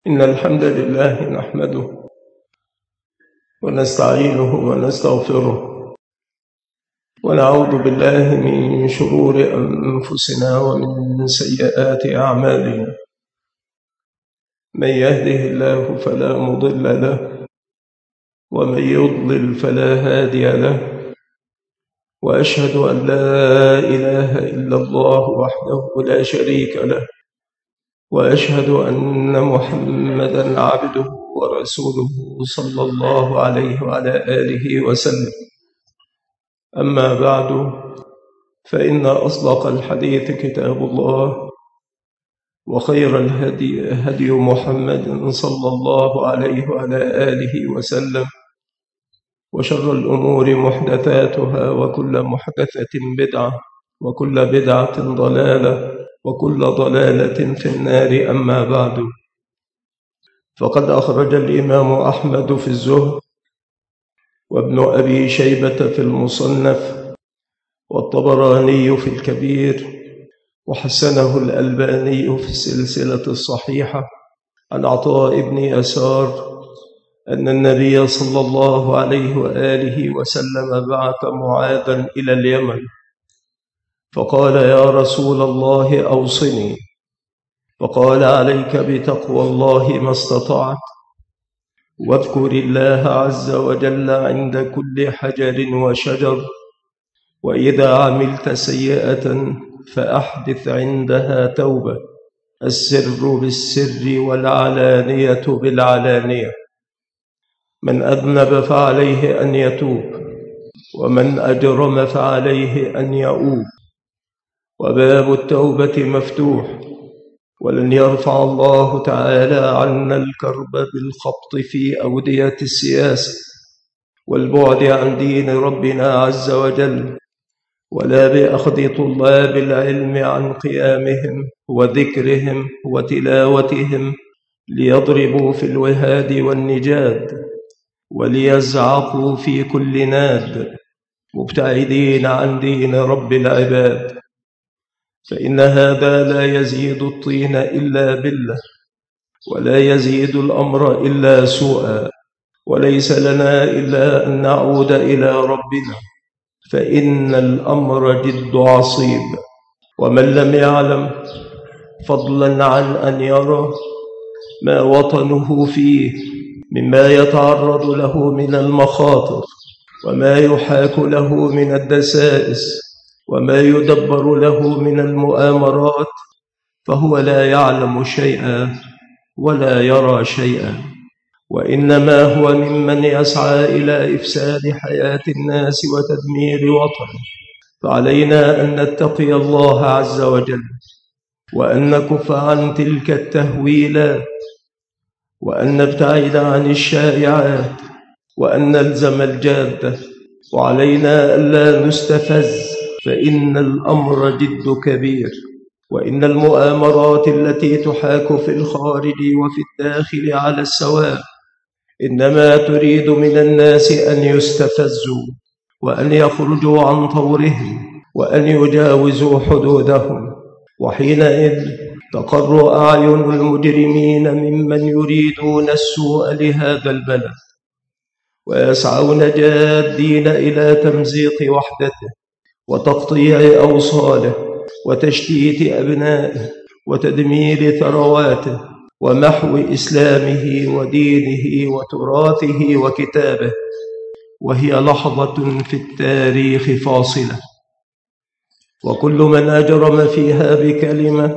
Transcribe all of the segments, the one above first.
إن الحمد لله نحمده ونستعينه ونستغفره ونعوذ بالله من شرور أنفسنا ومن سيئات أعمالنا. من يهده الله فلا مضل له ومن يضلل فلا هادي له، وأشهد أن لا إله إلا الله وحده لا شريك له، وأشهد أن محمدًا عبده ورسوله صلى الله عليه وعلى آله وسلم. أما بعد، فإن أصدق الحديث كتاب الله، وخير الهدي هدي محمد صلى الله عليه وعلى آله وسلم، وشر الأمور محدثاتها، وكل محدثة بدعة، وكل بدعة ضلالة، وكل ضلالة في النار. أما بعد، فقد أخرج الإمام أحمد في الزهد، وابن أبي شيبة في المصنف، والطبراني في الكبير، وحسنه الألباني في السلسلة الصحيحة عن عطاء بن يسار أن النبي صلى الله عليه وآله وسلم بعث معاذا إلى اليمن، فقال: يا رسول الله أوصني. فقال: عليك بتقوى الله ما استطعت، واذكر الله عز وجل عند كل حجر وشجر، وإذا عملت سيئة فأحدث عندها توبة، السر بالسر والعلانية بالعلانية. من أذنب فعليه أن يتوب، ومن أجرم فعليه أن يؤوب، وباب التوبة مفتوح، ولن يرفع الله تعالى عنا الكرب بالخبط في أودية السياسة والبعد عن دين ربنا عز وجل، ولا بأخذ طلاب العلم عن قيامهم وذكرهم وتلاوتهم ليضربوا في الوهاد والنجاد، وليزعقوا في كل ناد، مبتعدين عن دين رب العباد. فإن هذا لا يزيد الطين إلا بلة، ولا يزيد الأمر إلا سوءا، وليس لنا إلا أن نعود إلى ربنا، فإن الأمر جد عصيب. ومن لم يعلم، فضلا عن أن يرى، ما وطنه فيه مما يتعرض له من المخاطر، وما يحاك له من الدسائس، وما يدبر له من المؤامرات، فهو لا يعلم شيئا ولا يرى شيئا، وإنما هو ممن يسعى إلى إفساد حياة الناس وتدمير وطنه. فعلينا أن نتقي الله عز وجل، وأن نكف عن تلك التهويلات، وأن نبتعد عن الشائعات، وأن نلزم الجادة. وعلينا ألا نستفز، فإن الأمر جد كبير، وإن المؤامرات التي تحاك في الخارج وفي الداخل على السواء إنما تريد من الناس أن يستفزوا، وأن يخرجوا عن طورهم، وأن يجاوزوا حدودهم، وحينئذ تقر أعين المجرمين ممن يريدون السوء لهذا البلد، ويسعون جادين إلى تمزيق وحدته وتقطيع أوصاله وتشتيت أبنائه وتدمير ثرواته ومحو إسلامه ودينه وتراثه وكتابه. وهي لحظة في التاريخ فاصلة، وكل من أجرم فيها بكلمة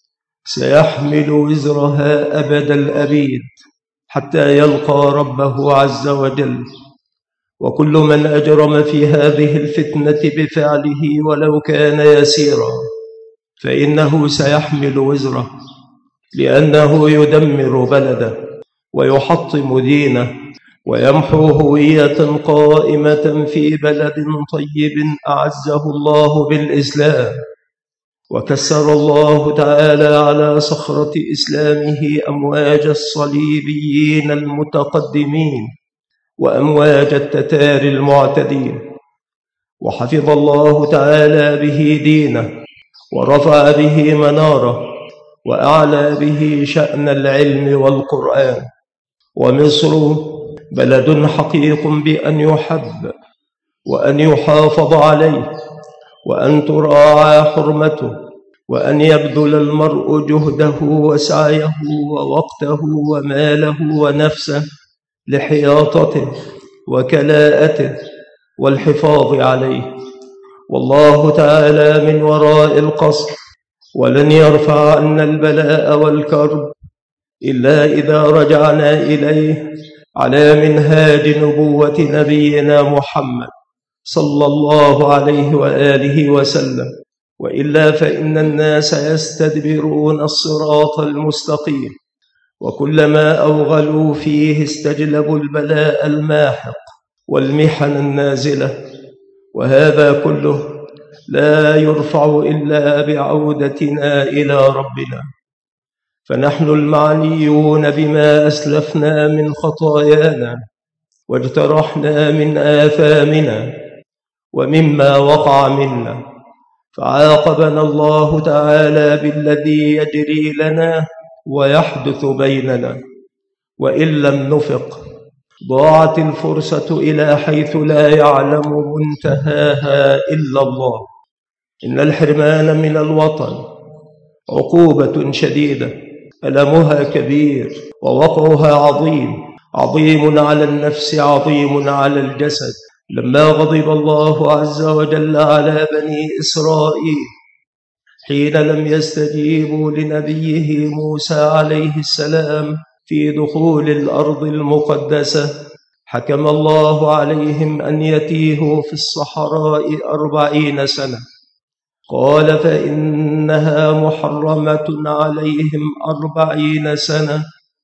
سيحمل وزرها أبد الأبيد حتى يلقى ربه عز وجل. وكل من أجرم في هذه الفتنة بفعله ولو كان يسيرا، فإنه سيحمل وزره، لأنه يدمر بلده ويحطم دينه ويمحو هوية قائمة في بلد طيب أعزه الله بالإسلام، وكسر الله تعالى على صخرة إسلامه أمواج الصليبيين المتقدمين وأمواج التتار المعتدين، وحفظ الله تعالى به دينه ورفع به مناره، وأعلى به شأن العلم والقرآن. ومصر بلد حقيق بأن يحب وأن يحافظ عليه وأن تراعى حرمته، وأن يبذل المرء جهده وسعيه ووقته وماله ونفسه لحياطته وكلاءته والحفاظ عليه. والله تعالى من وراء القصر، ولن يرفع عنا البلاء والكرب إلا إذا رجعنا إليه على منهاج نبوة نبينا محمد صلى الله عليه وآله وسلم، وإلا فإن الناس يستدبرون الصراط المستقيم، وكلما أوغلوا فيه استجلبوا البلاء الماحق والمحن النازلة، وهذا كله لا يرفع إلا بعودتنا إلى ربنا. فنحن المعنيون بما أسلفنا من خطايانا واجترحنا من آثامنا ومما وقع منا، فعاقبنا الله تعالى بالذي يجري لنا ويحدث بيننا، وإن لم نفق ضاعت الفرصة إلى حيث لا يعلم منتهاها إلا الله. إن الحرمان من الوطن عقوبة شديدة، ألمها كبير ووقعها عظيم على النفس، عظيم على الجسد. لما غضب الله عز وجل على بني إسرائيل حين لم يستجيبوا لنبيه موسى عليه السلام في دخول الأرض المقدسة، حكم الله عليهم أن يتيهوا في الصحراء 40 سنة. قال فإنها محرمة عليهم 40 سنة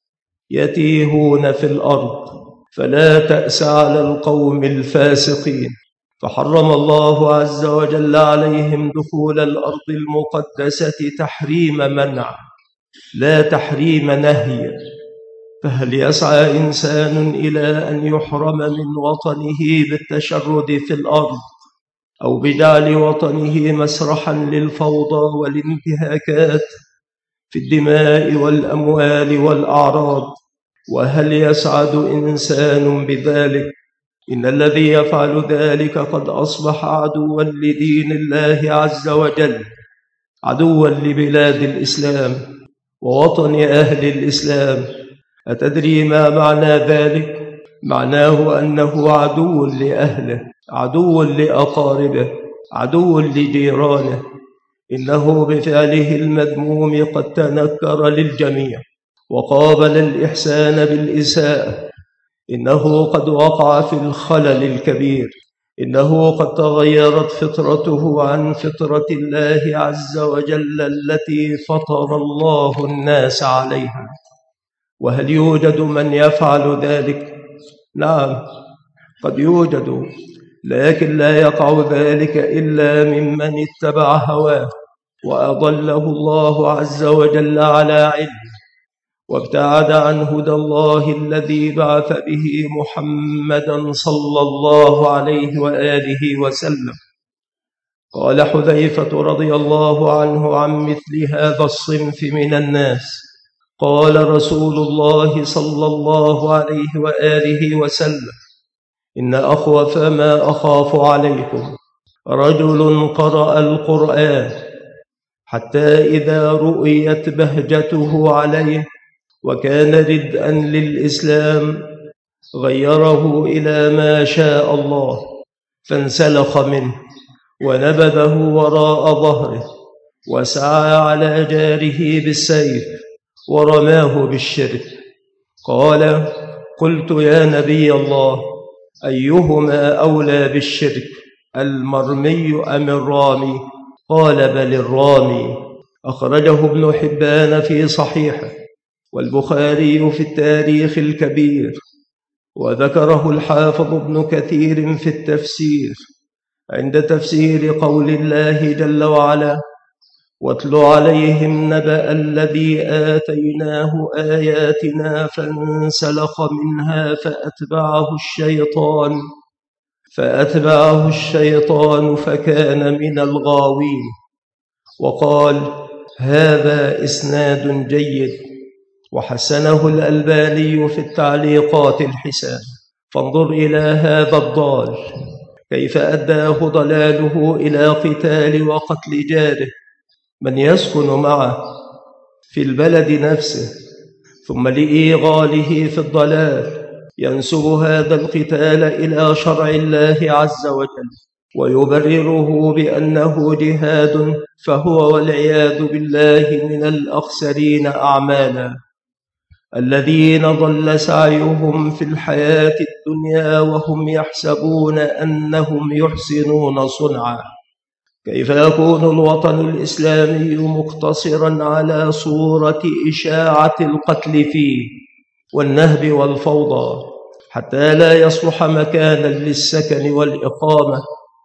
يتيهون في الأرض، فلا تأس على القوم الفاسقين. فحرم الله عز وجل عليهم دخول الأرض المقدسة تحريم منع لا تحريم نهي. فهل يسعى إنسان إلى أن يحرم من وطنه بالتشرد في الأرض أو بجعل وطنه مسرحا للفوضى والانتهاكات في الدماء والأموال والأعراض؟ وهل يسعد إنسان بذلك؟ إن الذي يفعل ذلك قد أصبح عدوا لدين الله عز وجل، عدوا لبلاد الإسلام ووطن أهل الإسلام. أتدري ما معنى ذلك؟ معناه أنه عدو لأهله، عدو لأقاربه، عدو لجيرانه. إنه بفعله المذموم قد تنكر للجميع وقابل الإحسان بالإساءة. إنه قد وقع في الخلل الكبير. إنه قد تغيرت فطرته عن فطرة الله عز وجل التي فطر الله الناس عليها. وهل يوجد من يفعل ذلك؟ نعم، قد يوجد، لكن لا يقع ذلك إلا ممن اتبع هواه وأضله الله عز وجل على علم، وابتعد عن هدى الله الذي بعث به محمدا صلى الله عليه وآله وسلم. قال حذيفة رضي الله عنه عن مثل هذا الصنف من الناس: قال رسول الله صلى الله عليه وآله وسلم: إن أخوف ما أخاف عليكم رجل قرأ القرآن حتى إذا رؤيت بهجته عليه وكان ردءا للإسلام غيره إلى ما شاء الله، فانسلخ منه ونبذه وراء ظهره وسعى على جاره بالسيف ورماه بالشرك. قال: قلت يا نبي الله، أيهما أولى بالشرك، المرمي أم الرامي؟ قال: بل الرامي. أخرجه ابن حبان في صحيحه، والبخاري في التاريخ الكبير، وذكره الحافظ ابن كثير في التفسير عند تفسير قول الله جل وعلا: واتل عليهم نبأ الذي آتيناه آياتنا فانسلخ منها فأتبعه الشيطان فكان من الغاوين. وقال: هذا إسناد جيد، وحسنه الألباني في التعليقات الحسان. فانظر إلى هذا الضال كيف أداه ضلاله إلى قتال وقتل جاره من يسكن معه في البلد نفسه، ثم لإيغاله في الضلال ينسب هذا القتال إلى شرع الله عز وجل ويبرره بأنه جهاد، فهو والعياذ بالله من الأخسرين أعمالا، الذين ضل سعيهم في الحياة الدنيا وهم يحسبون أنهم يحسنون صنعا. كيف يكون الوطن الإسلامي مقتصرا على صورة إشاعة القتل فيه والنهب والفوضى حتى لا يصلح مكانا للسكن والإقامة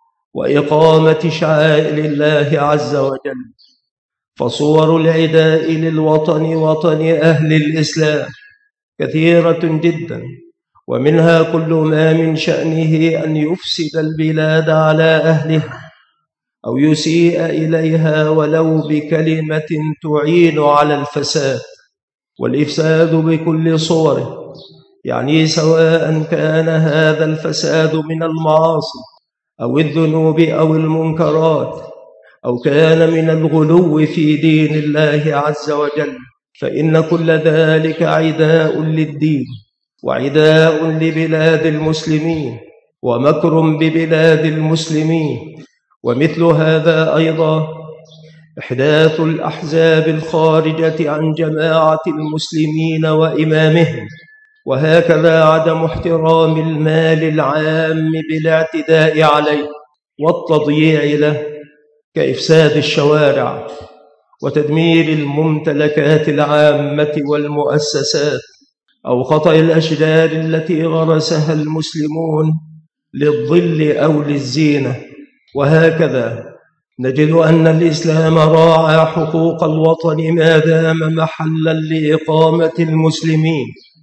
وإقامة شعائر الله عز وجل؟ فصور العداء للوطن وطن أهل الإسلام كثيرة جدا، ومنها كل ما من شأنه أن يفسد البلاد على أهلها أو يسيء إليها ولو بكلمة تعين على الفساد، والإفساد بكل صوره، يعني سواء كان هذا الفساد من المعاصي أو الذنوب أو المنكرات أو كان من الغلو في دين الله عز وجل، فإن كل ذلك عداء للدين وعداء لبلاد المسلمين ومكر ببلاد المسلمين. ومثل هذا أيضا إحداث الأحزاب الخارجة عن جماعة المسلمين وإمامهم، وهكذا عدم احترام المال العام بالاعتداء عليه والتضييع له، كإفساد الشوارع وتدمير الممتلكات العامة والمؤسسات، أو خطأ الأشجار التي غرسها المسلمون للظل أو للزينة. وهكذا نجد أن الإسلام راعى حقوق الوطن ما دام محلا لإقامة المسلمين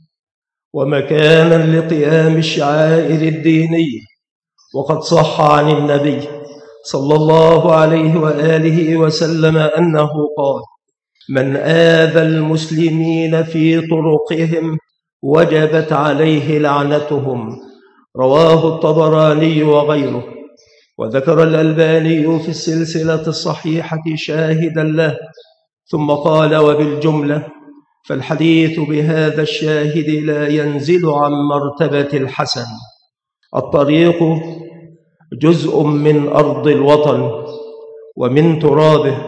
ومكانا لقيام الشعائر الدينية. وقد صح عن النبي صلى الله عليه وآله وسلم أنه قال: من آذى المسلمين في طرقهم وجبت عليه لعنتهم. رواه الطبراني وغيره. وذكر الألباني في السلسلة الصحيحة شاهدا له، ثم قال: وبالجملة فالحديث بهذا الشاهد لا ينزل عن مرتبة الحسن. الطريق جزء من أرض الوطن ومن ترابه،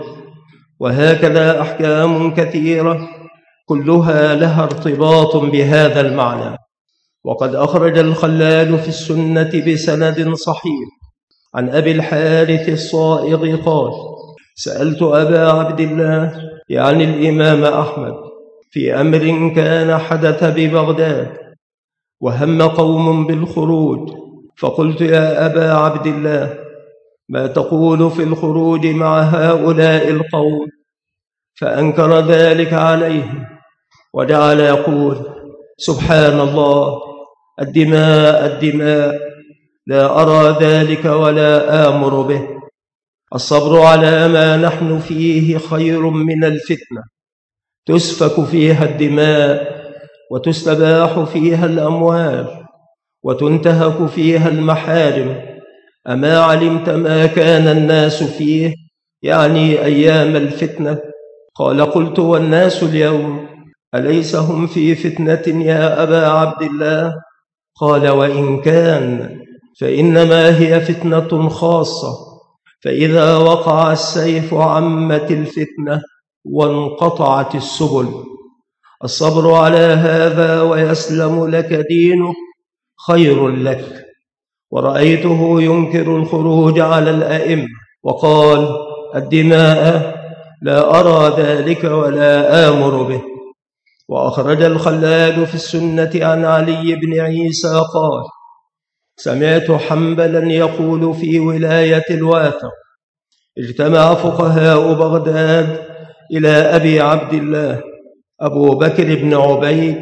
وهكذا أحكام كثيرة كلها لها ارتباط بهذا المعنى. وقد أخرج الخلال في السنة بسند صحيح عن أبي الحارث الصائغ قال: سألت أبا عبد الله يعني الإمام أحمد في أمر كان حدث ببغداد وهم قوم بالخروج، فقلت: يا أبا عبد الله، ما تقول في الخروج مع هؤلاء القوم؟ فأنكر ذلك عليهم وجعل يقول: سبحان الله، الدماء الدماء، لا أرى ذلك ولا آمر به. الصبر على ما نحن فيه خير من الفتنة تسفك فيها الدماء وتستباح فيها الأموال وتنتهك فيها المحارم. أما علمت ما كان الناس فيه، يعني أيام الفتنة؟ قال: قلت: والناس اليوم أليس هم في فتنة يا أبا عبد الله؟ قال: وإن كان فإنما هي فتنة خاصة، فإذا وقع السيف عمت الفتنة وانقطعت السبل. الصبر على هذا ويسلم لك دينك خير لك. ورأيته ينكر الخروج على الأئمة وقال: الدماء لا أرى ذلك ولا آمر به. وأخرج الخلال في السنة عن علي بن عيسى قال: سمعت حنبلا يقول في ولاية الواثق: اجتمع فقهاء بغداد إلى أبي عبد الله أبو بكر بن عبيد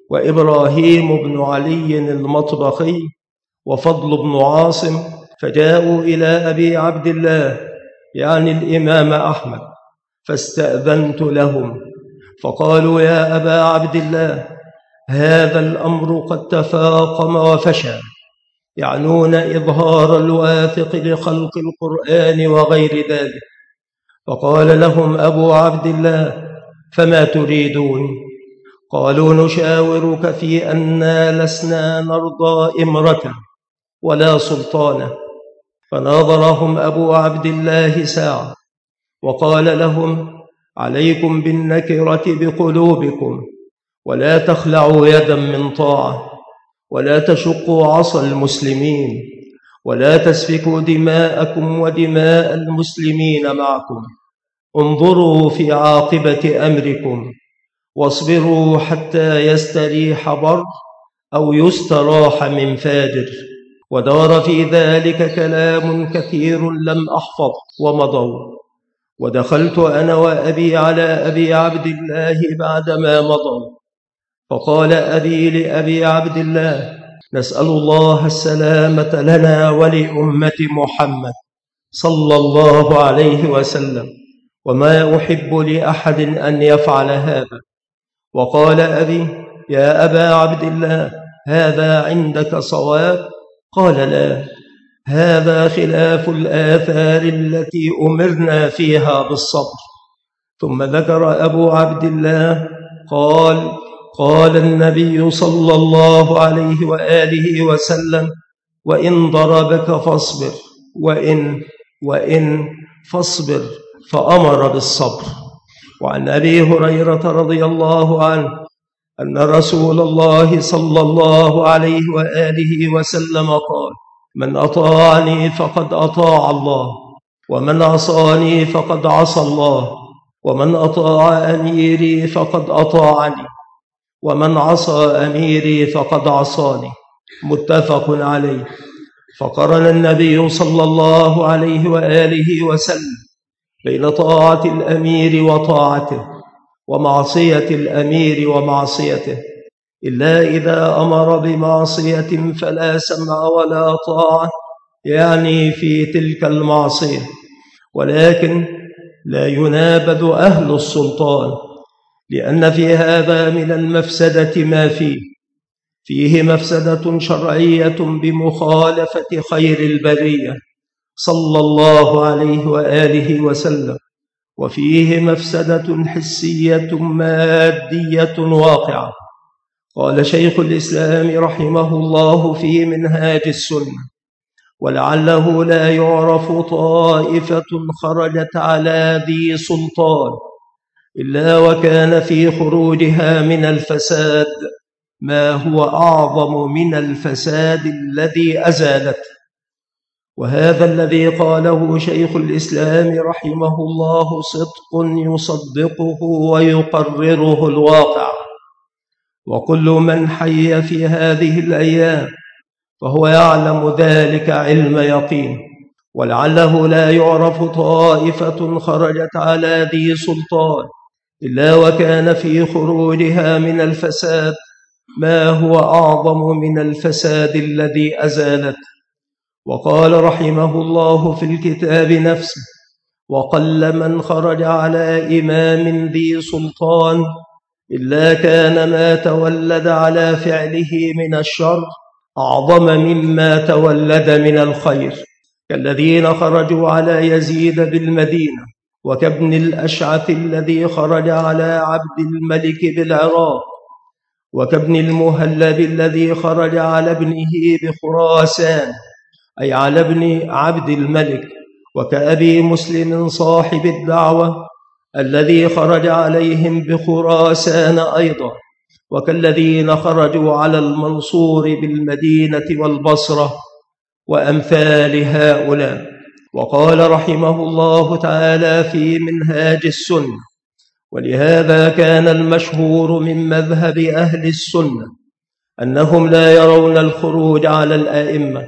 وإبراهيم بن علي المطبخي وفضل بن عاصم، فجاءوا إلى أبي عبد الله يعني الإمام أحمد، فاستأذنت لهم فقالوا: يا أبا عبد الله، هذا الأمر قد تفاقم وفشى، يعنون إظهار الواثق لخلق القرآن وغير ذلك. فقال لهم أبو عبد الله: فما تريدون؟ قالوا: نشاورك في أننا لسنا نرضى إمرة ولا سلطانة. فناظرهم أبو عبد الله ساعة وقال لهم: عليكم بالنكرة بقلوبكم، ولا تخلعوا يدا من طاعة، ولا تشقوا عصا المسلمين، ولا تسفكوا دماءكم ودماء المسلمين معكم. انظروا في عاقبة أمركم، واصبروا حتى يستريح بر أو يستراح من فاجر. ودار في ذلك كلام كثير لم أحفظ ومضوا. ودخلت أنا وأبي على أبي عبد الله بعدما مضوا، فقال أبي لأبي عبد الله: نسأل الله السلامة لنا ولأمة محمد صلى الله عليه وسلم، وما أحب لأحد أن يفعل هذا. وقال أبي: يا أبا عبد الله، هذا عندك صواب؟ قال: لا، هذا خلاف الآثار التي أمرنا فيها بالصبر. ثم ذكر أبو عبد الله قال النبي صلى الله عليه وآله وسلم: وإن ضربك فاصبر، وإن فاصبر، فأمر بالصبر. وعن أبي هريرة رضي الله عنه أن رسول الله صلى الله عليه وآله وسلم قال: من أطاعني فقد أطاع الله، ومن عصاني فقد عصى الله، ومن أطاع أميري فقد أطاعني، ومن عصى أميري فقد عصاني. متفق عليه. فقرن النبي صلى الله عليه وآله وسلم بين طاعة الأمير وطاعته، ومعصية الأمير ومعصيته، إلا إذا أمر بمعصية فلا سمع ولا طاعة، يعني في تلك المعصية. ولكن لا ينابذ أهل السلطان، لأن في هذا من المفسدة ما فيه مفسدة شرعية بمخالفة خير البرية صلى الله عليه وآله وسلم، وفيه مفسدة حسية مادية واقعة. قال شيخ الإسلام رحمه الله في منهاج السنة: ولعله لا يعرف طائفة خرجت على ذي سلطان إلا وكان في خروجها من الفساد ما هو أعظم من الفساد الذي أزالته. وهذا الذي قاله شيخ الإسلام رحمه الله صدق يصدقه ويقرره الواقع. وكل من حي في هذه الأيام فهو يعلم ذلك علم يقين. ولعله لا يعرف طائفة خرجت على ذي سلطان إلا وكان في خروجها من الفساد ما هو أعظم من الفساد الذي أزالته. وقال رحمه الله في الكتاب نفسه: وقل من خرج على إمام ذي سلطان إلا كان ما تولد على فعله من الشر أعظم مما تولد من الخير، كالذين خرجوا على يزيد بالمدينة، وكابن الأشعث الذي خرج على عبد الملك بالعراق، وكابن المهلب الذي خرج على ابنه بخراسان، أي على ابن عبد الملك، وكأبي مسلم صاحب الدعوة الذي خرج عليهم بخراسان أيضا، وكالذين خرجوا على المنصور بالمدينة والبصرة، وأمثال هؤلاء. وقال رحمه الله تعالى في منهاج السنة: ولهذا كان المشهور من مذهب أهل السنة أنهم لا يرون الخروج على الأئمة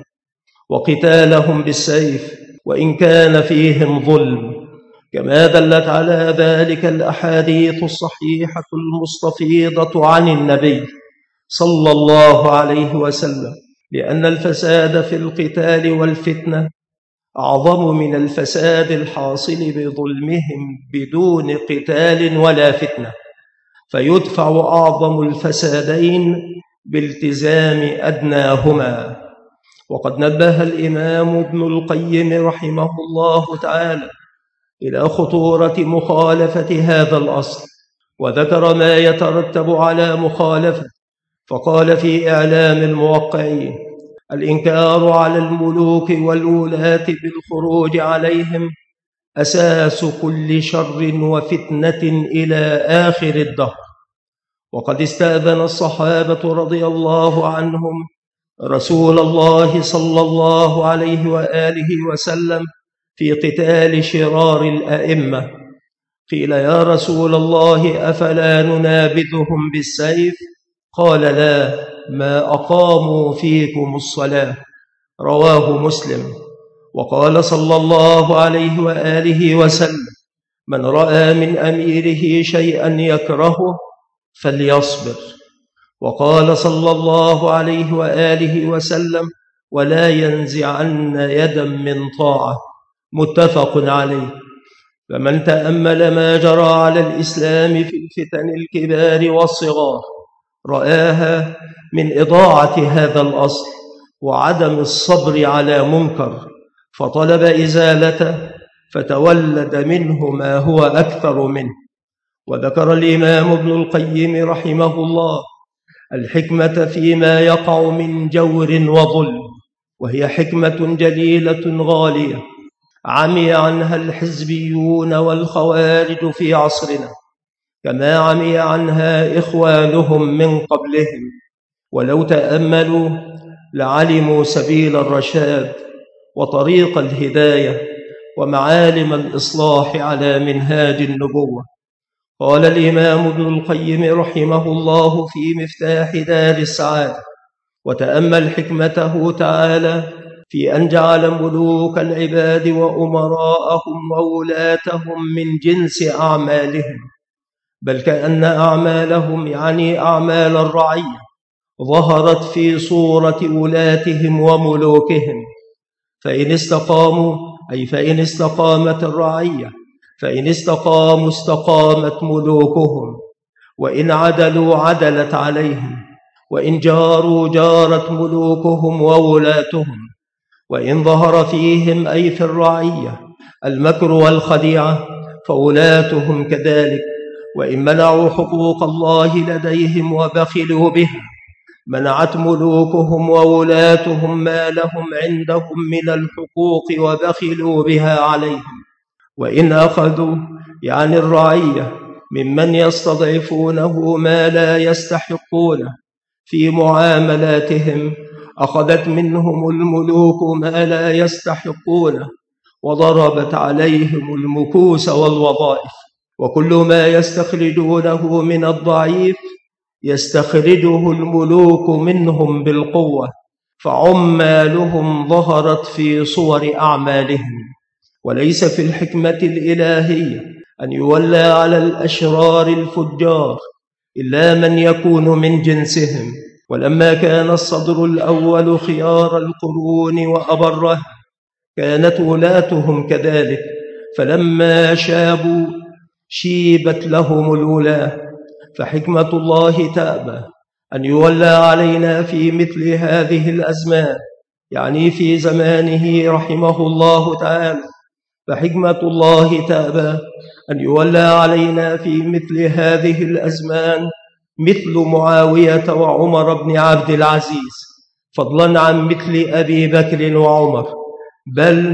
وقتالهم بالسيف وإن كان فيهم ظلم، كما دلت على ذلك الأحاديث الصحيحة المستفيضة عن النبي صلى الله عليه وسلم، لأن الفساد في القتال والفتنة أعظم من الفساد الحاصل بظلمهم بدون قتال ولا فتنة، فيدفع أعظم الفسادين بالتزام أدناهما. وقد نبه الإمام ابن القيم رحمه الله تعالى إلى خطورة مخالفة هذا الأصل، وذكر ما يترتب على مخالفة، فقال في إعلام الموقعين: الإنكار على الملوك والولاة بالخروج عليهم أساس كل شر وفتنة إلى آخر الدهر. وقد استأذن الصحابة رضي الله عنهم رسول الله صلى الله عليه وآله وسلم في قتال شرار الأئمة. قيل: يا رسول الله، أفلا ننابذهم بالسيف؟ قال: لا، ما أقاموا فيكم الصلاة. رواه مسلم. وقال صلى الله عليه وآله وسلم: من رأى من أميره شيئا يكرهه فليصبر. وقال صلى الله عليه وآله وسلم: ولا ينزعن يدا من طاعة. متفق عليه. فمن تأمل ما جرى على الإسلام في الفتن الكبار والصغار رآها من إضاعة هذا الأصل وعدم الصبر على منكر، فطلب إزالته، فتولد منه ما هو أكثر منه. وذكر الإمام ابن القيم رحمه الله الحكمة فيما يقع من جور وظلم، وهي حكمة جليلة غالية عمي عنها الحزبيون والخوارج في عصرنا، كما عمي عنها إخوانهم من قبلهم، ولو تأملوا لعلموا سبيل الرشاد وطريق الهداية ومعالم الإصلاح على منهاج النبوة. قال الإمام ابن القيم رحمه الله في مفتاح دار السعادة: وتأمل حكمته تعالى في أن جعل ملوك العباد وأمراءهم وولاتهم من جنس أعمالهم، بل كأن أعمالهم يعني أعمال الرعية ظهرت في صورة ولاتهم وملوكهم، فإن استقاموا أي فإن استقامت الرعية، فإن استقاموا استقامت ملوكهم، وإن عدلوا عدلت عليهم، وإن جاروا جارت ملوكهم وولاتهم، وإن ظهر فيهم أي في الرعية المكر والخديعة فولاتهم كذلك، وإن منعوا حقوق الله لديهم وبخلوا بها منعت ملوكهم وولاتهم ما لهم عندهم من الحقوق وبخلوا بها عليهم. وإن أخذوا يعني الرعية ممن يستضعفونه ما لا يستحقونه في معاملاتهم أخذت منهم الملوك ما لا يستحقونه وضربت عليهم المكوس والوظائف، وكل ما يستخرجونه من الضعيف يستخرجه الملوك منهم بالقوة، فعمالهم ظهرت في صور أعمالهم. وليس في الحكمة الإلهية أن يولى على الأشرار الفجار إلا من يكون من جنسهم. ولما كان الصدر الأول خيار القرون وأبرها كانت ولاتهم كذلك، فلما شابوا شيبت لهم الولاة. فحكمة الله تأبى أن يولى علينا في مثل هذه الأزمان، يعني في زمانه رحمه الله تعالى، فحكمة الله تأبى أن يولى علينا في مثل هذه الأزمان مثل معاوية وعمر بن عبد العزيز، فضلا عن مثل أبي بكر وعمر، بل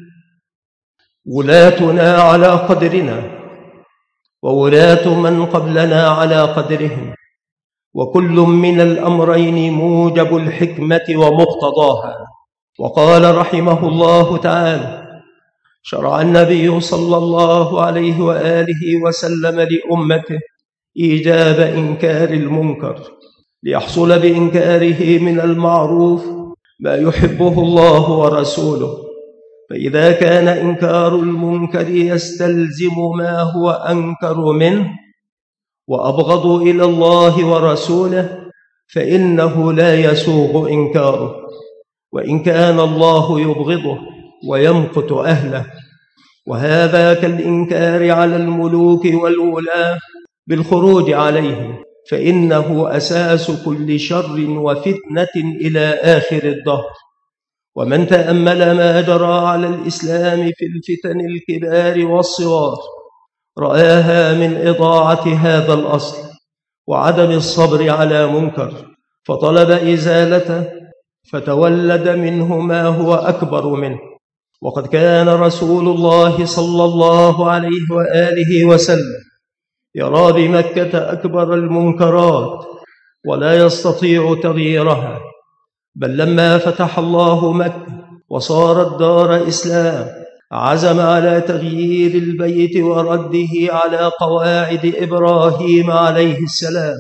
ولاتنا على قدرنا وولاة من قبلنا على قدرهم، وكل من الأمرين موجب الحكمة ومقتضاها. وقال رحمه الله تعالى: شرع النبي صلى الله عليه وآله وسلم لأمته إيجاب إنكار المنكر ليحصل بإنكاره من المعروف ما يحبه الله ورسوله، فإذا كان إنكار المنكر يستلزم ما هو أنكر منه وأبغض إلى الله ورسوله فإنه لا يسوغ إنكاره، وإن كان الله يبغضه ويمقت أهله، وهذا كالإنكار على الملوك والولاة بالخروج عليهم، فإنه أساس كل شر وفتنة إلى آخر الدهر. ومن تأمل ما جرى على الإسلام في الفتن الكبار والصغار رآها من إضاعة هذا الأصل وعدم الصبر على منكر، فطلب إزالته، فتولد منه ما هو أكبر منه. وقد كان رسول الله صلى الله عليه وآله وسلم يرى بمكة أكبر المنكرات ولا يستطيع تغييرها، بل لما فتح الله مكة وصارت دار إسلام عزم على تغيير البيت ورده على قواعد إبراهيم عليه السلام،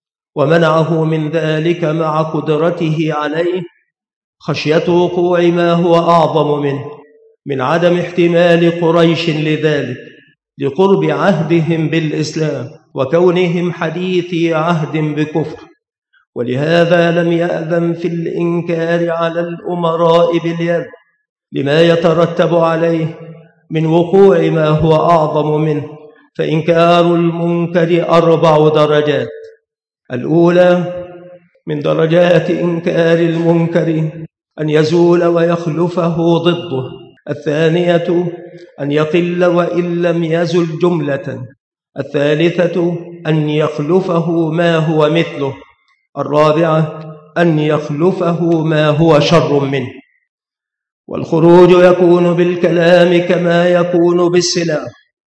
ومنعه من ذلك مع قدرته عليه خشية وقوع ما هو أعظم منه من عدم احتمال قريش لذلك لقرب عهدهم بالإسلام وكونهم حديثي عهد بكفر. ولهذا لم يأذن في الإنكار على الأمراء باليد لما يترتب عليه من وقوع ما هو أعظم منه، فإنكار المنكر 4 درجات. الأولى من درجات إنكار المنكر أن يزول ويخلفه ضده، الثانية أن يقل وإن لم يزل جملة، الثالثة أن يخلفه ما هو مثله، الرابعة أن يخلفه ما هو شر منه. والخروج يكون بالكلام كما يكون بالسلاح.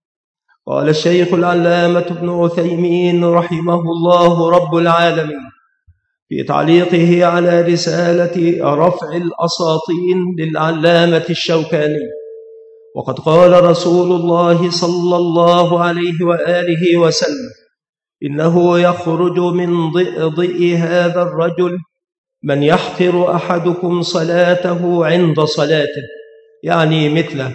قال الشيخ العلامة ابن عثيمين رحمه الله رب العالمين في تعليقه على رسالة رفع الأساطين للعلامة الشوكاني: وقد قال رسول الله صلى الله عليه وآله وسلم: إنه يخرج من ضئضئ هذا الرجل من يحقر أحدكم صلاته عند صلاته، يعني مثله.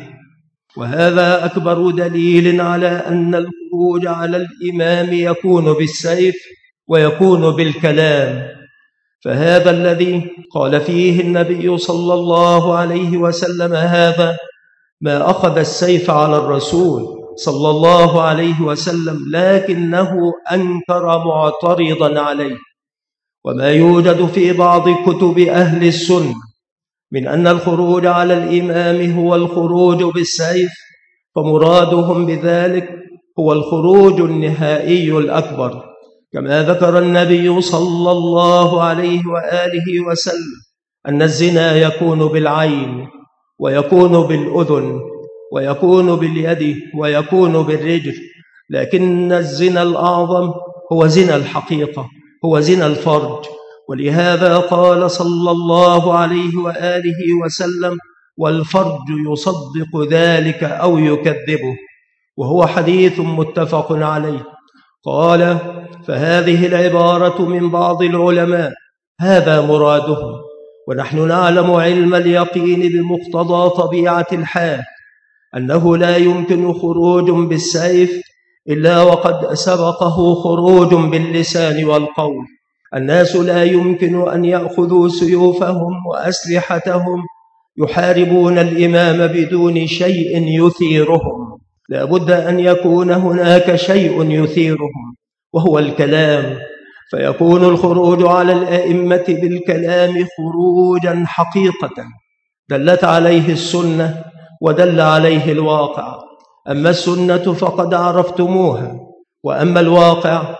وهذا أكبر دليل على أن الخروج على الإمام يكون بالسيف ويكون بالكلام، فهذا الذي قال فيه النبي صلى الله عليه وسلم هذا ما أخذ السيف على الرسول صلى الله عليه وسلم، لكنه أنكر معترضا عليه. وما يوجد في بعض كتب أهل السنة من أن الخروج على الإمام هو الخروج بالسيف، فمرادهم بذلك هو الخروج النهائي الأكبر، كما ذكر النبي صلى الله عليه وآله وسلم أن الزنا يكون بالعين ويكون بالأذن ويكون باليد ويكون بالرجل، لكن الزنا الأعظم هو زنا الحقيقة، هو زنا الفرج. ولهذا قال صلى الله عليه وآله وسلم: والفرج يصدق ذلك أو يكذبه، وهو حديث متفق عليه. قال: فهذه العبارة من بعض العلماء هذا مرادهم، ونحن نعلم علم اليقين بمقتضى طبيعة الحال أنه لا يمكن خروج بالسيف إلا وقد سبقه خروج باللسان والقول. الناس لا يمكن أن يأخذوا سيوفهم وأسلحتهم يحاربون الإمام بدون شيء يثيرهم، لا بد أن يكون هناك شيء يثيرهم وهو الكلام، فيكون الخروج على الأئمة بالكلام خروجا حقيقة دلت عليه السنة ودل عليه الواقع. أما السنة فقد عرفتموها، وأما الواقع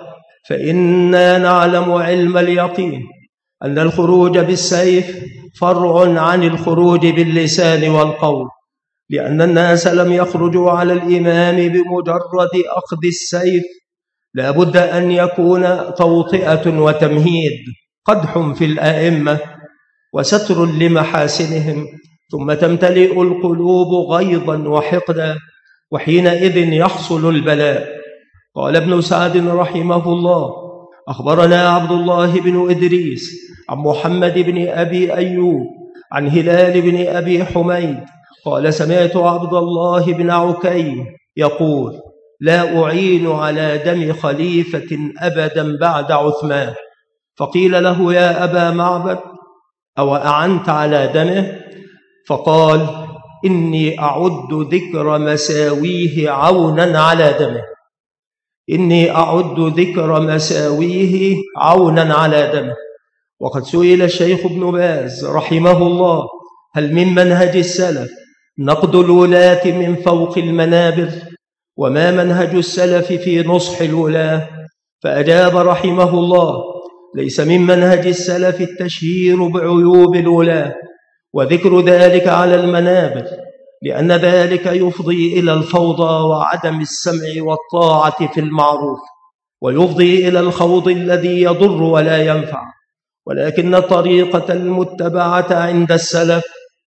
فإنا نعلم علم اليقين أن الخروج بالسيف فرع عن الخروج باللسان والقول، لأن الناس لم يخرجوا على الإمام بمجرد أخذ السيف، لا بد أن يكون توطئة وتمهيد، قدح في الأئمة وستر لمحاسنهم، ثم تمتلئ القلوب غيظا وحقدا، وحينئذ يحصل البلاء. قال ابن سعد رحمه الله: أخبرنا عبد الله بن إدريس عن محمد بن أبي أيوب عن هلال بن أبي حميد قال: سمعت عبد الله بن عكيم يقول: لا أعين على دم خليفة أبدا بعد عثمان. فقيل له: يا أبا معبد، أو أعنت على دمه؟ فقال: إني أعد ذكر مساويه عونا على دمه. إني أعد ذكر مساويه عونا على دمه. وقد سئل الشيخ ابن باز رحمه الله: هل من منهج السلف نقد الولاة من فوق المنابر؟ وما منهج السلف في نصح الولاة؟ فأجاب رحمه الله: ليس من منهج السلف التشهير بعيوب الولاة وذكر ذلك على المنابر، لأن ذلك يفضي إلى الفوضى وعدم السمع والطاعة في المعروف، ويفضي إلى الخوض الذي يضر ولا ينفع. ولكن الطريقة المتبعة عند السلف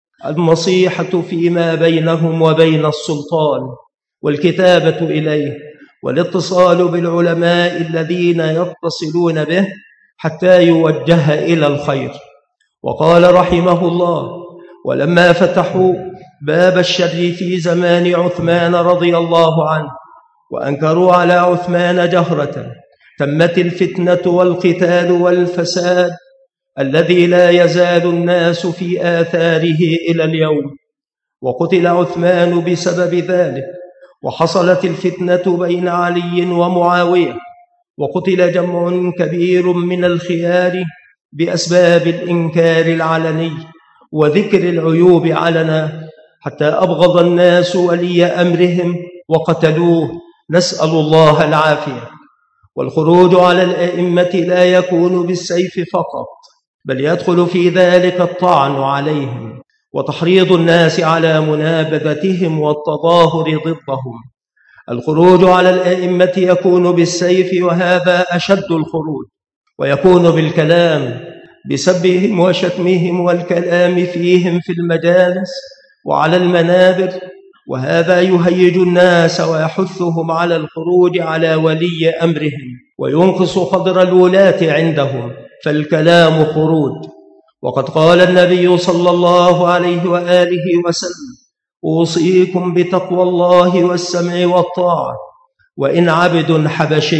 النصيحة فيما بينهم وبين السلطان، والكتابة إليه، والاتصال بالعلماء الذين يتصلون به حتى يوجه إلى الخير. وقال رحمه الله: ولما فتحوا باب الشر في زمان عثمان رضي الله عنه وأنكروا على عثمان جهرة، تمت الفتنة والقتال والفساد الذي لا يزال الناس في آثاره إلى اليوم. وقتل عثمان بسبب ذلك، وحصلت الفتنة بين علي ومعاوية، وقتل جمع كبير من الخيار بأسباب الإنكار العلني وذكر العيوب علنا، حتى أبغض الناس ولي أمرهم وقتلوه، نسأل الله العافية. والخروج على الأئمة لا يكون بالسيف فقط، بل يدخل في ذلك الطعن عليهم وتحريض الناس على منابذتهم والتظاهر ضدهم. الخروج على الأئمة يكون بالسيف، وهذا أشد الخروج، ويكون بالكلام بسبهم وشتمهم والكلام فيهم في المجالس وعلى المنابر، وهذا يهيج الناس ويحثهم على الخروج على ولي أمرهم وينقص قدر الولاة عندهم، فالكلام خروج. وقد قال النبي صلى الله عليه وآله وسلم: أوصيكم بتقوى الله والسمع والطاعة، وإن عبد حبشي،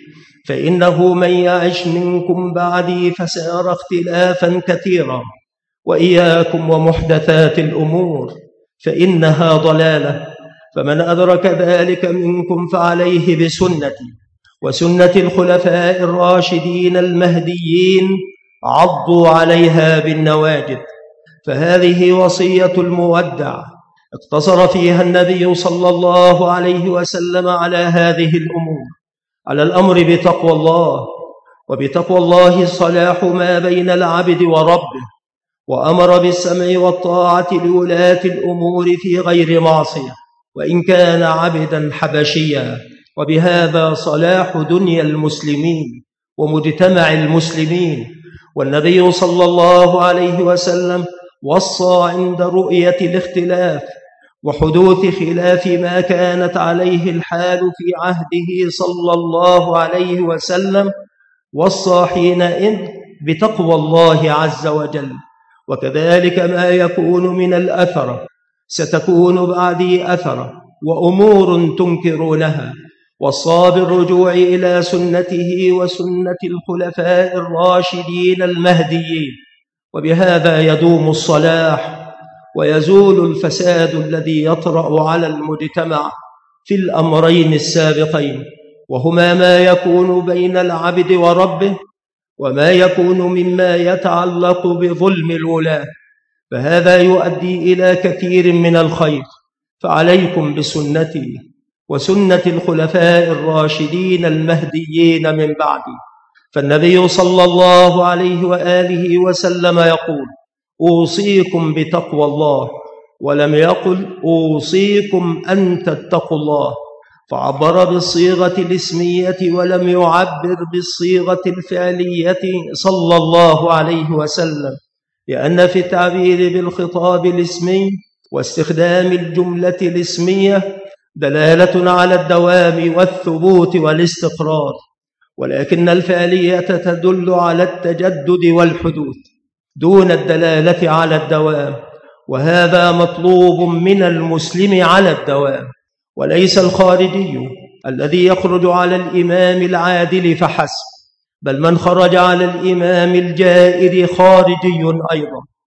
فإنه من يعش منكم بعدي فسيرى اختلافا كثيرا، وإياكم ومحدثات الأمور فإنها ضلالة، فمن أدرك ذلك منكم فعليه بسنتي وسنة الخلفاء الراشدين المهديين، عضوا عليها بالنواجذ. فهذه وصية المودع اقتصر فيها النبي صلى الله عليه وسلم على هذه الأمور: على الأمر بتقوى الله، وبتقوى الله صلاح ما بين العبد وربه، وأمر بالسمع والطاعة لولاة الأمور في غير معصية وإن كان عبدا حبشيا، وبهذا صلاح دنيا المسلمين ومجتمع المسلمين. والنبي صلى الله عليه وسلم وصى عند رؤية الاختلاف وحدوث خلاف ما كانت عليه الحال في عهده صلى الله عليه وسلم، وصى حينئذ بتقوى الله عز وجل. وكذلك ما يكون من الأثرة ستكون بعدي أثرة وأمور تنكرونها، وصى بالرجوع إلى سنته وسنة الخلفاء الراشدين المهديين، وبهذا يدوم الصلاح ويزول الفساد الذي يطرأ على المجتمع في الأمرين السابقين، وهما ما يكون بين العبد وربه، وما يكون مما يتعلق بظلم الولاة، فهذا يؤدي إلى كثير من الخير. فعليكم بسنتي وسنة الخلفاء الراشدين المهديين من بعدي. فالنبي صلى الله عليه وآله وسلم يقول: أوصيكم بتقوى الله، ولم يقل أوصيكم أن تتقوا الله، فعبر بالصيغة الاسمية ولم يعبر بالصيغة الفعلية صلى الله عليه وسلم، لأن في التعبير بالخطاب الاسمي واستخدام الجملة الاسمية دلالة على الدوام والثبوت والاستقرار، ولكن الفعلية تدل على التجدد والحدوث دون الدلالة على الدوام، وهذا مطلوب من المسلم على الدوام، وليس الخارجي الذي يخرج على الإمام العادل فحسب، بل من خرج على الإمام الجائر خارجي أيضا.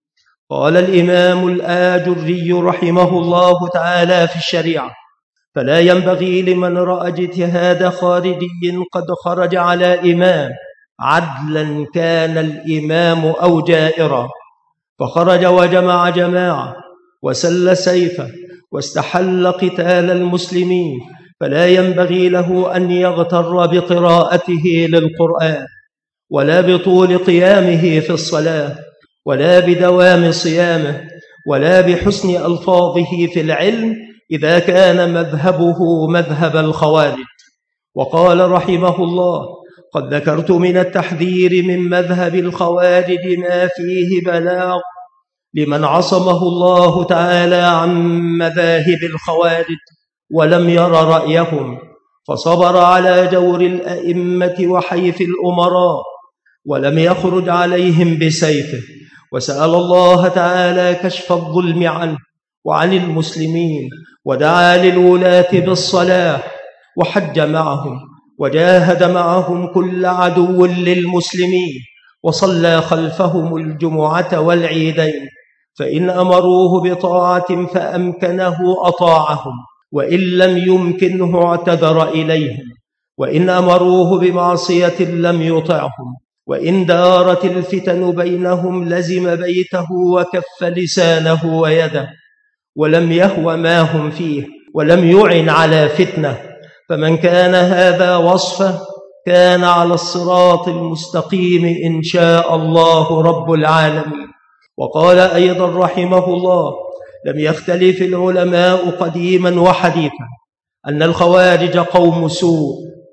قال الإمام الآجري رحمه الله تعالى في الشريعة: فلا ينبغي لمن رأى اجتهاد خارجي قد خرج على إمام عدلا كان الإمام أو جائرا، فخرج وجمع جماعة وسل سيفه واستحل قتال المسلمين، فلا ينبغي له أن يغتر بقراءته للقرآن، ولا بطول قيامه في الصلاة، ولا بدوام صيامه، ولا بحسن ألفاظه في العلم إذا كان مذهبه مذهب الخوارج. وقال رحمه الله: قد ذكرت من التحذير من مذهب الخوارج ما فيه بلاغ لمن عصمه الله تعالى عن مذاهب الخوارج ولم ير رأيهم، فصبر على جور الأئمة وحيف الأمراء ولم يخرج عليهم بسيفه، وسأل الله تعالى كشف الظلم عنه وعن المسلمين، ودعا للولاة بالصلاح، وحج معهم وجاهد معهم كل عدو للمسلمين، وصلى خلفهم الجمعة والعيدين، فإن أمروه بطاعة فأمكنه أطاعهم، وإن لم يمكنه اعتذر إليهم، وإن أمروه بمعصية لم يطعهم، وإن دارت الفتن بينهم لزم بيته وكف لسانه ويده، ولم يهو ما هم فيه، ولم يعن على فتنة. فمن كان هذا وصفه كان على الصراط المستقيم إن شاء الله رب العالمين. وقال أيضا رحمه الله: لم يختلف العلماء قديما وحديثا أن الخوارج قوم سوء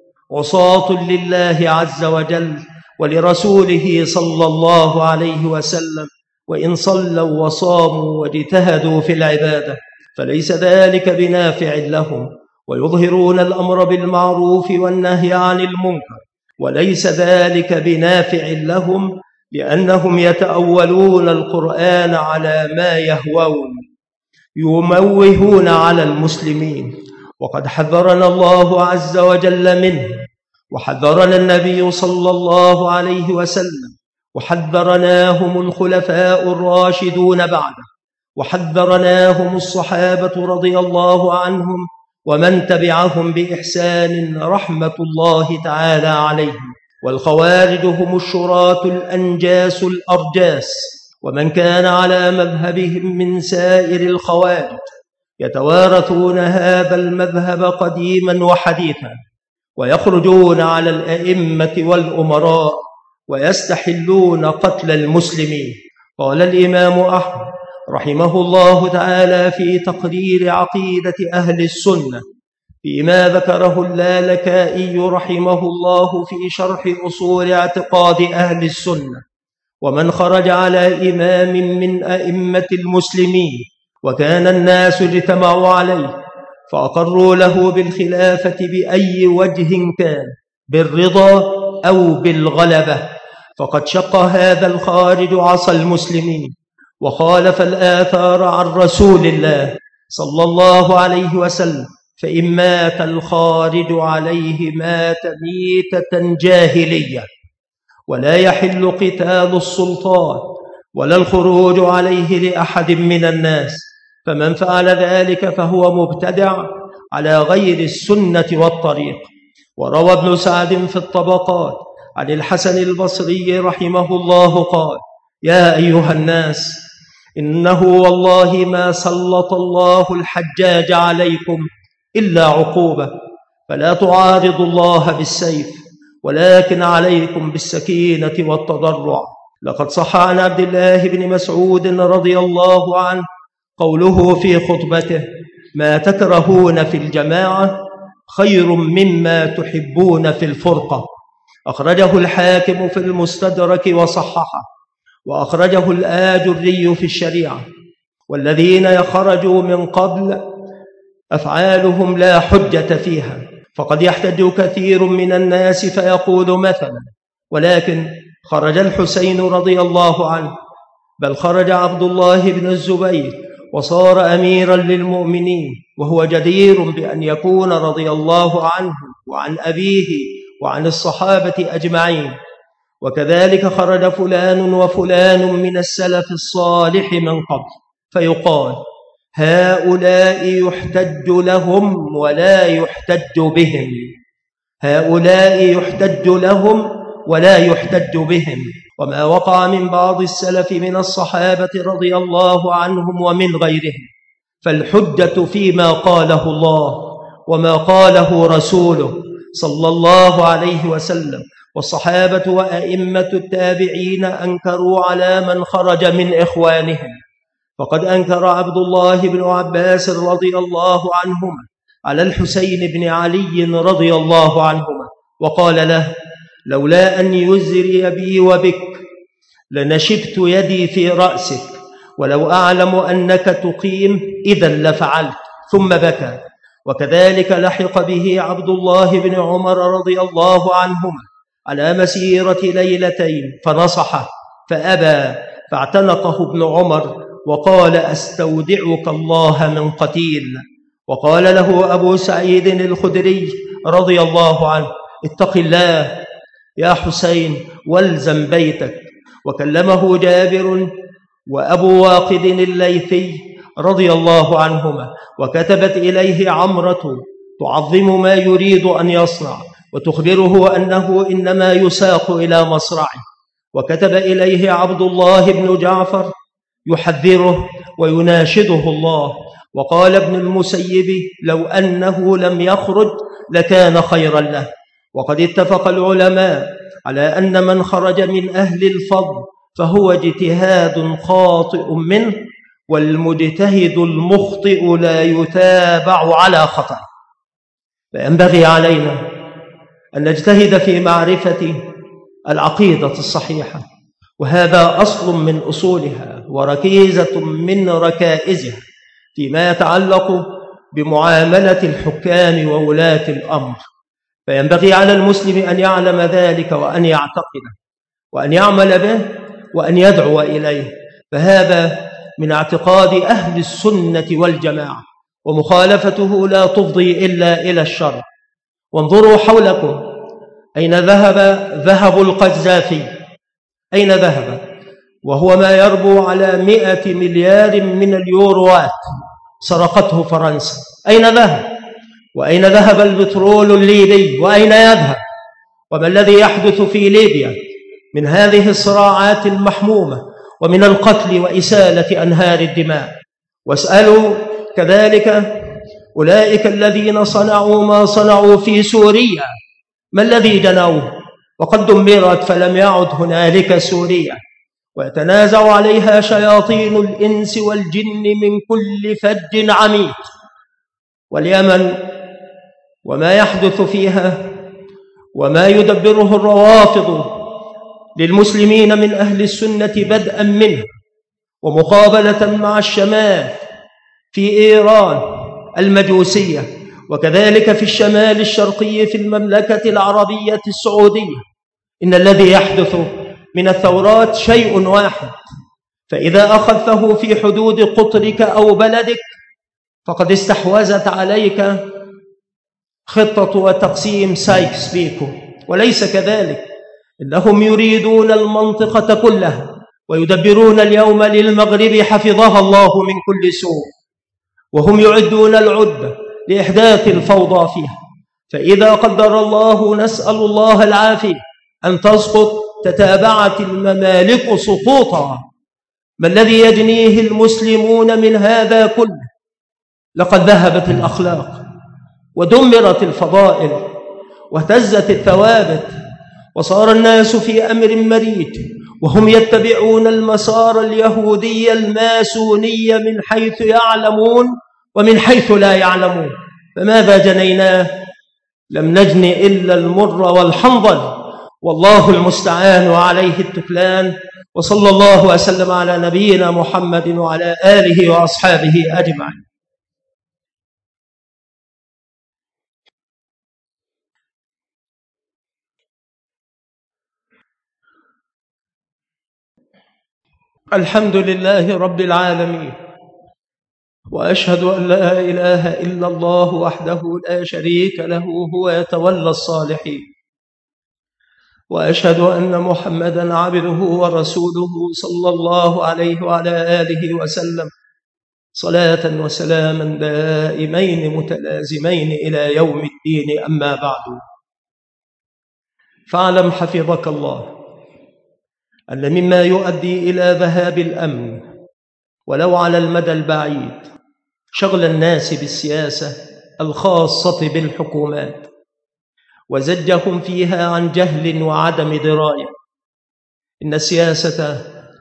عصاة لله عز وجل ولرسوله صلى الله عليه وسلم، وإن صلوا وصاموا واجتهدوا في العبادة فليس ذلك بنافع لهم، ويظهرون الأمر بالمعروف والنهي عن المنكر، وليس ذلك بنافع لهم لأنهم يتأولون القرآن على ما يهوون، يموهون على المسلمين، وقد حذرنا الله عز وجل منه، وحذرنا النبي صلى الله عليه وسلم، وحذرناهم الخلفاء الراشدون بعده، وحذرناهم الصحابة رضي الله عنهم ومن تبعهم بإحسان رحمة الله تعالى عليهم. والخوارج هم الشراة الأنجاس الأرجاس، ومن كان على مذهبهم من سائر الخوارج يتوارثون هذا المذهب قديما وحديثا، ويخرجون على الأئمة والأمراء ويستحلون قتل المسلمين. قال الإمام أحمد رحمه الله تعالى في تقرير عقيدة أهل السنة فيما ذكره اللالكائي رحمه الله في شرح أصول اعتقاد أهل السنة: ومن خرج على إمام من أئمة المسلمين وكان الناس اجتمعوا عليه فأقروا له بالخلافة بأي وجه كان، بالرضا أو بالغلبة، فقد شق هذا الخارج عصا المسلمين وخالف الآثار عن رسول الله صلى الله عليه وسلم، فإن مات الخارج عليه مات ميتة جاهلية، ولا يحل قتال السلطان ولا الخروج عليه لأحد من الناس، فمن فعل ذلك فهو مبتدع على غير السنة والطريق. وروى ابن سعد في الطبقات عن الحسن البصري رحمه الله قال: يا أيها الناس، إنه والله ما سلط الله الحجاج عليكم إلا عقوبة، فلا تعارضوا الله بالسيف، ولكن عليكم بالسكينة والتضرع. لقد صح عن عبد الله بن مسعود رضي الله عنه قوله في خطبته: ما تكرهون في الجماعة خير مما تحبون في الفرقة. أخرجه الحاكم في المستدرك وصححه، وأخرجه الآجري في الشريعة. والذين خرجوا من قبل أفعالهم لا حجة فيها، فقد يحتج كثير من الناس فيقول مثلا: ولكن خرج الحسين رضي الله عنه، بل خرج عبد الله بن الزبير وصار أميرا للمؤمنين، وهو جدير بأن يكون رضي الله عنه وعن أبيه وعن الصحابة أجمعين. وكذلك خرج فلان وفلان من السلف الصالح من قبل، فيقال هؤلاء يحتج لهم ولا يحتج بهم، هؤلاء يحتج لهم ولا يحتج بهم. وما وقع من بعض السلف من الصحابة رضي الله عنهم ومن غيرهم، فالحجة فيما قاله الله وما قاله رسوله صلى الله عليه وسلم. والصحابة وأئمة التابعين أنكروا على من خرج من إخوانهم، فقد أنكر عبد الله بن عباس رضي الله عنهما على الحسين بن علي رضي الله عنهما، وقال له لولا أن يزري بي وبك لنشبت يدي في رأسك، ولو أعلم أنك تقيم إذا لفعلت، ثم بكى. وكذلك لحق به عبد الله بن عمر رضي الله عنهما على مسيرة ليلتين فنصحه فأبى، فاعتنقه ابن عمر وقال أستودعك الله من قتيل. وقال له أبو سعيد الخدري رضي الله عنه اتق الله يا حسين والزم بيتك. وكلمه جابر وأبو واقد الليثي رضي الله عنهما، وكتبت إليه عمرة تعظم ما يريد أن يصنع وتخبره أنه إنما يساق إلى مصرعه. وكتب إليه عبد الله بن جعفر يحذره ويناشده الله. وقال ابن المسيب لو أنه لم يخرج لكان خيرا له. وقد اتفق العلماء على أن من خرج من أهل الفضل فهو اجتهاد خاطئ منه، والمجتهد المخطئ لا يتابع على خطأ. فينبغي علينا أن نجتهد في معرفة العقيدة الصحيحة، وهذا أصل من أصولها وركيزة من ركائزها فيما يتعلق بمعاملة الحكام وولاة الأمر. فينبغي على المسلم أن يعلم ذلك وأن يعتقده وأن يعمل به وأن يدعو إليه، فهذا من اعتقاد أهل السنة والجماعة، ومخالفته لا تفضي إلا إلى الشر. وانظروا حولكم أين ذهب القذافي؟ أين ذهب؟ وهو ما يربو على 100 مليار من اليوروات سرقته فرنسا. أين ذهب؟ وأين ذهب البترول الليبي؟ وأين يذهب؟ وما الذي يحدث في ليبيا من هذه الصراعات المحمومة ومن القتل وإسالة أنهار الدماء؟ واسألوا كذلك أولئك الذين صنعوا ما صنعوا في سوريا، ما الذي جنوه؟ وقد دمرت فلم يعد هنالك سوريا، ويتنازع عليها شياطين الإنس والجن من كل فج عميق. واليمن وما يحدث فيها وما يدبره الروافض للمسلمين من أهل السنة بدءا منه، ومقابلة مع الشمال في إيران المجوسية، وكذلك في الشمال الشرقي في المملكة العربية السعودية. إن الذي يحدث من الثورات شيء واحد، فإذا أخذته في حدود قطرك أو بلدك فقد استحوذت عليك خطة وتقسيم سايكس بيكو، وليس كذلك. إنهم يريدون المنطقة كلها ويدبرون اليوم للمغرب حفظها الله من كل سوء، وهم يعدون العدة لإحداث الفوضى فيها. فإذا قدر الله، نسأل الله العافية، أن تسقط تتابعت الممالك سقوطا، ما الذي يجنيه المسلمون من هذا كله؟ لقد ذهبت الأخلاق ودمرت الفضائل واهتزت الثوابت، وصار الناس في أمر مريج، وهم يتبعون المسار اليهودي الماسوني من حيث يعلمون ومن حيث لا يعلمون. فماذا جنيناه؟ لم نجن إلا المر والحنظل، والله المستعان وعليه التكلان. وصلى الله وسلم على نبينا محمد وعلى آله وأصحابه أجمعين. الحمد لله رب العالمين، وأشهد أن لا إله إلا الله وحده لا شريك له، هو يتولى الصالحين. وأشهد أن محمدًا عبده ورسوله صلى الله عليه وعلى آله وسلم صلاة وسلاما دائمين متلازمين إلى يوم الدين. أما بعد، فاعلم حفظك الله أن مما يؤدي إلى ذهاب الأمن ولو على المدى البعيد شغل الناس بالسياسة الخاصة بالحكومات وزجهم فيها عن جهل وعدم دراية. إن السياسة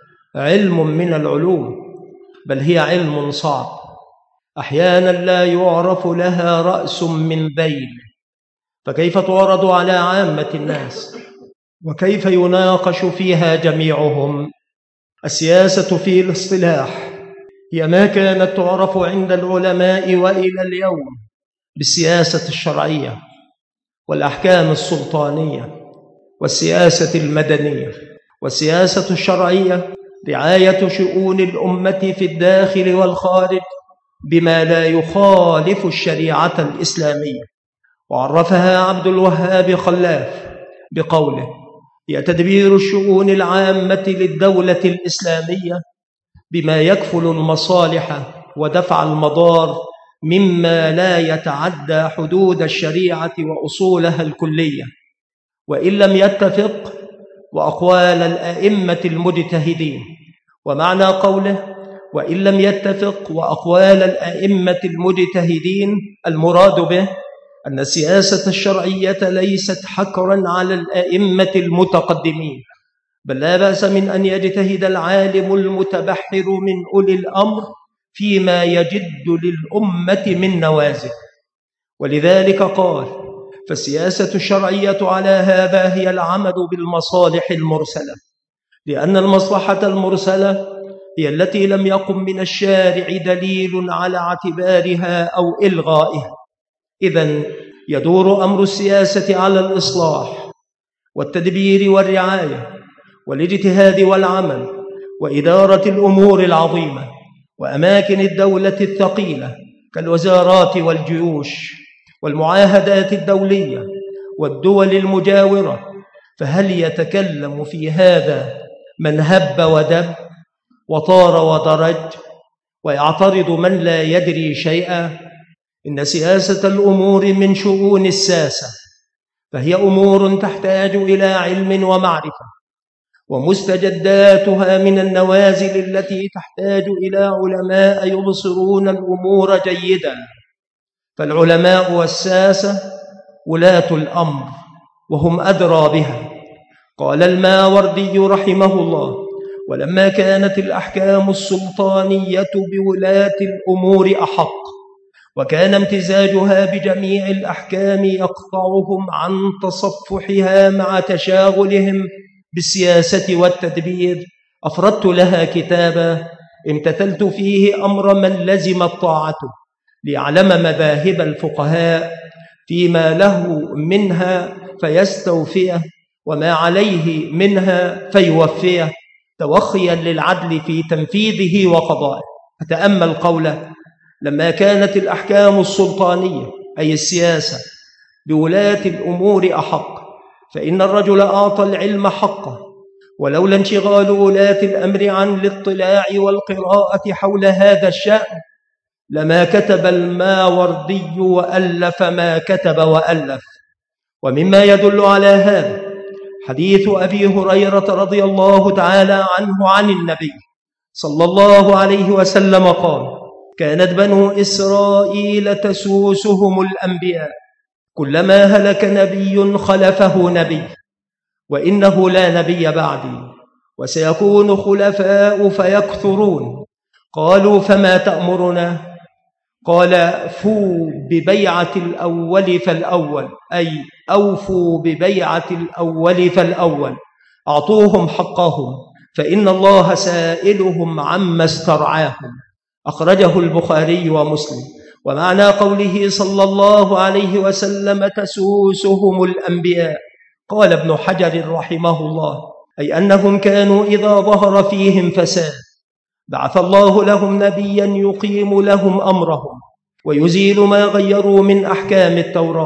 علم من العلوم، بل هي علم صعب، أحيانا لا يعرف لها رأس من ذيل، فكيف تعرض على عامة الناس وكيف يناقش فيها جميعهم؟ السياسة في الاصطلاح هي ما كانت تعرف عند العلماء وإلى اليوم بالسياسة الشرعية والأحكام السلطانية والسياسة المدنية. والسياسة الشرعية رعاية شؤون الأمة في الداخل والخارج بما لا يخالف الشريعة الإسلامية. وعرفها عبد الوهاب خلاف بقوله: هي تدبير الشؤون العامة للدولة الإسلامية بما يكفل المصالح ودفع المضار مما لا يتعدى حدود الشريعة وأصولها الكلية، وإن لم يتفق وأقوال الأئمة المجتهدين. ومعنى قوله وإن لم يتفق وأقوال الأئمة المجتهدين المراد به أن السياسة الشرعية ليست حكرا على الأئمة المتقدمين، بل لا بأس من أن يجتهد العالم المتبحر من أولي الأمر فيما يجد للأمة من نوازل. ولذلك قال: فالسياسة الشرعية على هذا هي العمل بالمصالح المرسلة، لأن المصلحة المرسلة هي التي لم يقم من الشارع دليل على اعتبارها أو إلغائها. إذن يدور أمر السياسة على الإصلاح والتدبير والرعاية والاجتهاد والعمل وإدارة الأمور العظيمة وأماكن الدولة الثقيلة كالوزارات والجيوش والمعاهدات الدولية والدول المجاورة. فهل يتكلم في هذا من هب ودب وطار ودرج ويعترض من لا يدري شيئا؟ إن سياسة الأمور من شؤون الساسة، فهي أمور تحتاج إلى علم ومعرفة، ومستجداتها من النوازل التي تحتاج إلى علماء يبصرون الأمور جيدا. فالعلماء والساسة ولاة الأمر وهم أدرى بها. قال الماوردي رحمه الله: ولما كانت الأحكام السلطانية بولاة الأمور أحق، وكان امتزاجها بجميع الأحكام يقطعهم عن تصفحها مع تشاغلهم بالسياسة والتدبير، أفردت لها كتابا امتثلت فيه أمر من لزمت طاعته ليعلم مذاهب الفقهاء فيما له منها فيستوفيه، وما عليه منها فيوفيه، توخيا للعدل في تنفيذه وقضائه. فتأمل قوله: لما كانت الأحكام السلطانية أي السياسة بولاة الأمور أحق، فإن الرجل أعطى العلم حقه، ولولا انشغال ولاة الأمر عن الاطلاع والقراءة حول هذا الشأن لما كتب الماوردي وألف ما كتب وألف. ومما يدل على هذا حديث أبي هريرة رضي الله تعالى عنه عن النبي صلى الله عليه وسلم قال: كانت بنو إسرائيل تسوسهم الأنبياء، كلما هلك نبي خلفه نبي، وإنه لا نبي بعدي، وسيكون خلفاء فيكثرون. قالوا: فما تأمرنا؟ قال: فوا ببيعة الأول فالأول، أي أوفوا ببيعة الأول فالأول، أعطوهم حقهم فإن الله سائلهم عما استرعاهم. أخرجه البخاري ومسلم. ومعنى قوله صلى الله عليه وسلم تسوسهم الأنبياء، قال ابن حجر رحمه الله: أي أنهم كانوا إذا ظهر فيهم فساد بعث الله لهم نبيا يقيم لهم أمرهم ويزيل ما غيروا من أحكام التوراة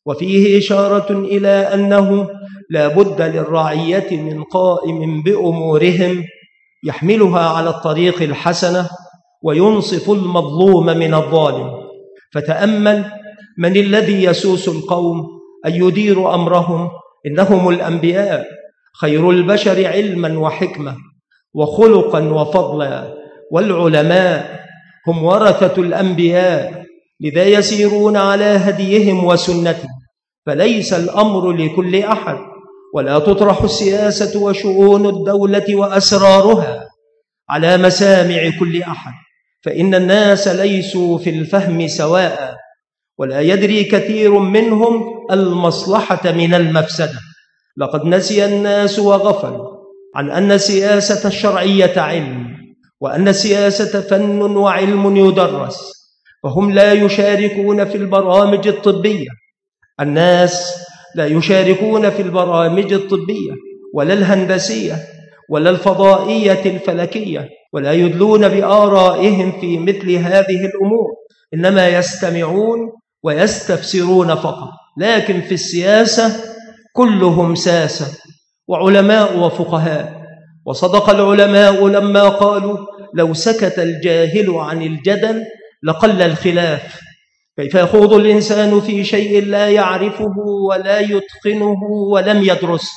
وفيه إشارة إلى أنه لا بد للرعية من قائم بأمورهم يحملها على الطريق الحسنة وينصف المظلوم من الظالم. فتأمل من الذي يسوس القوم أن يدير أمرهم. إنهم الأنبياء، خير البشر علما وحكمة وخلقا وفضلا، والعلماء هم ورثة الأنبياء، لذا يسيرون على هديهم وسنتهم. فليس الأمر لكل أحد، ولا تطرح السياسة وشؤون الدولة وأسرارها على مسامع كل أحد، فإن الناس ليسوا في الفهم سواء، ولا يدري كثير منهم المصلحة من المفسدة. لقد نسي الناس وغفلوا عن أن السياسة الشرعية علم، وأن السياسة فن وعلم يدرس، فهم لا يشاركون في البرامج الطبية. الناس لا يشاركون في البرامج الطبية ولا الهندسية ولا الفضائية الفلكية، ولا يدلون بآرائهم في مثل هذه الأمور، إنما يستمعون ويستفسرون فقط. لكن في السياسة كلهم ساسة وعلماء وفقهاء. وصدق العلماء لما قالوا: لو سكت الجاهل عن الجدل لقل الخلاف. كيف يخوض الإنسان في شيء لا يعرفه ولا يتقنه ولم يدرسه؟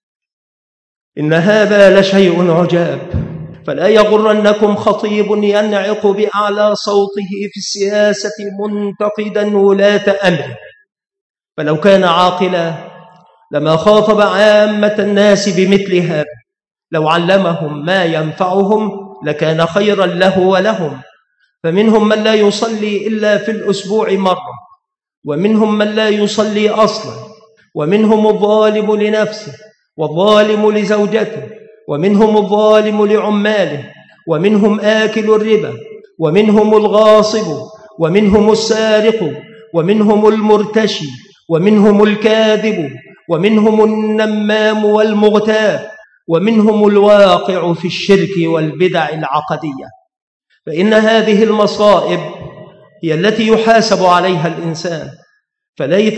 إن هذا لشيء عجاب. فلا يغرنكم خطيب ينعق بأعلى صوته في السياسة منتقدا ولاة أمره، فلو كان عاقلا لما خاطب عامة الناس بمثل هذا. لو علمهم ما ينفعهم لكان خيرا له ولهم. فمنهم من لا يصلي إلا في الأسبوع مرة، ومنهم من لا يصلي أصلا، ومنهم الظالم لنفسه والظالم لزوجته، ومنهم الظالم لعماله، ومنهم آكل الربا، ومنهم الغاصب، ومنهم السارق، ومنهم المرتشي، ومنهم الكاذب، ومنهم النمام والمغتاب، ومنهم الواقع في الشرك والبدع العقدية. فإن هذه المصائب هي التي يحاسب عليها الإنسان. فليت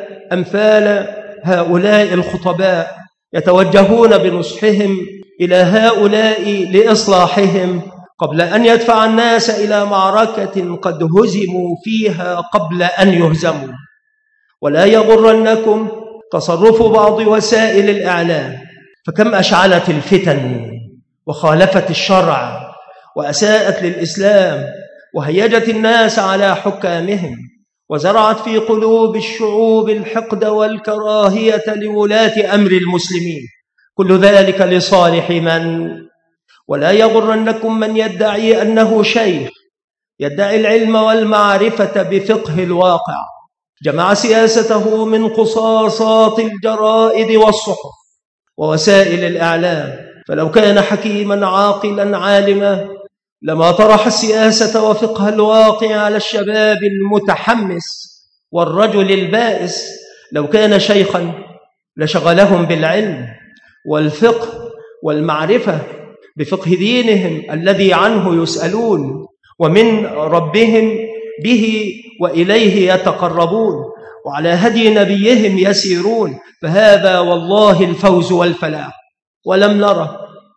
أمثال هؤلاء الخطباء يتوجهون بنصحهم إلى هؤلاء لإصلاحهم قبل أن يدفع الناس إلى معركة قد هزموا فيها قبل أن يهزموا. ولا يغرنكم تصرف بعض وسائل الإعلام، فكم أشعلت الفتن وخالفت الشرع وأساءت للإسلام، وهيجت الناس على حكامهم، وزرعت في قلوب الشعوب الحقد والكراهية لولاة أمر المسلمين. كل ذلك لصالح من؟ ولا يغرنكم من يدعي أنه شيخ، يدعي العلم والمعرفة بفقه الواقع، جمع سياسته من قصاصات الجرائد والصحف ووسائل الإعلام. فلو كان حكيما عاقلا عالما لما طرح السياسة وفقه الواقع على الشباب المتحمس والرجل البائس. لو كان شيخا لشغلهم بالعلم والفقه والمعرفة بفقه دينهم الذي عنه يسألون ومن ربهم به وإليه يتقربون، وعلى هدي نبيهم يسيرون. فهذا والله الفوز والفلاح. ولم نرى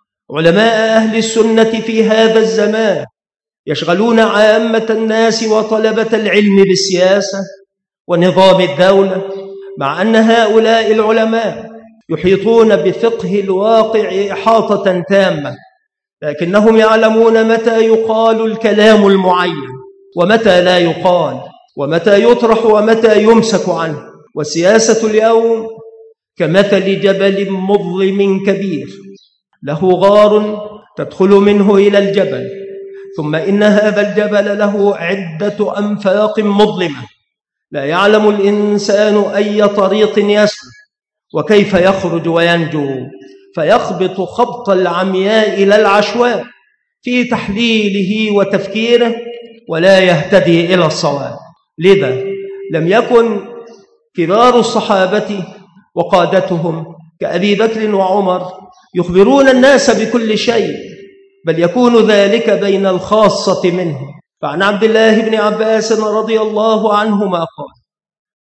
علماء أهل السنة في هذا الزمان يشغلون عامة الناس وطلبة العلم بالسياسة ونظام الدولة، مع أن هؤلاء العلماء يحيطون بفقه الواقع إحاطة تامة، لكنهم يعلمون متى يقال الكلام المعين ومتى لا يقال، ومتى يطرح ومتى يمسك عنه. والسياسة اليوم كمثل جبل مظلم كبير له غار تدخل منه إلى الجبل، ثم إن هذا الجبل له عدة أنفاق مظلمة، لا يعلم الإنسان أي طريق يسلك وكيف يخرج وينجو، فيخبط خبط العمياء إلى العشواء في تحليله وتفكيره ولا يهتدي إلى الصواب. لذا لم يكن كبار الصحابة وقادتهم كأبي بكر وعمر يخبرون الناس بكل شيء، بل يكون ذلك بين الخاصة منهم. فعن عبد الله بن عباس رضي الله عنهما قال: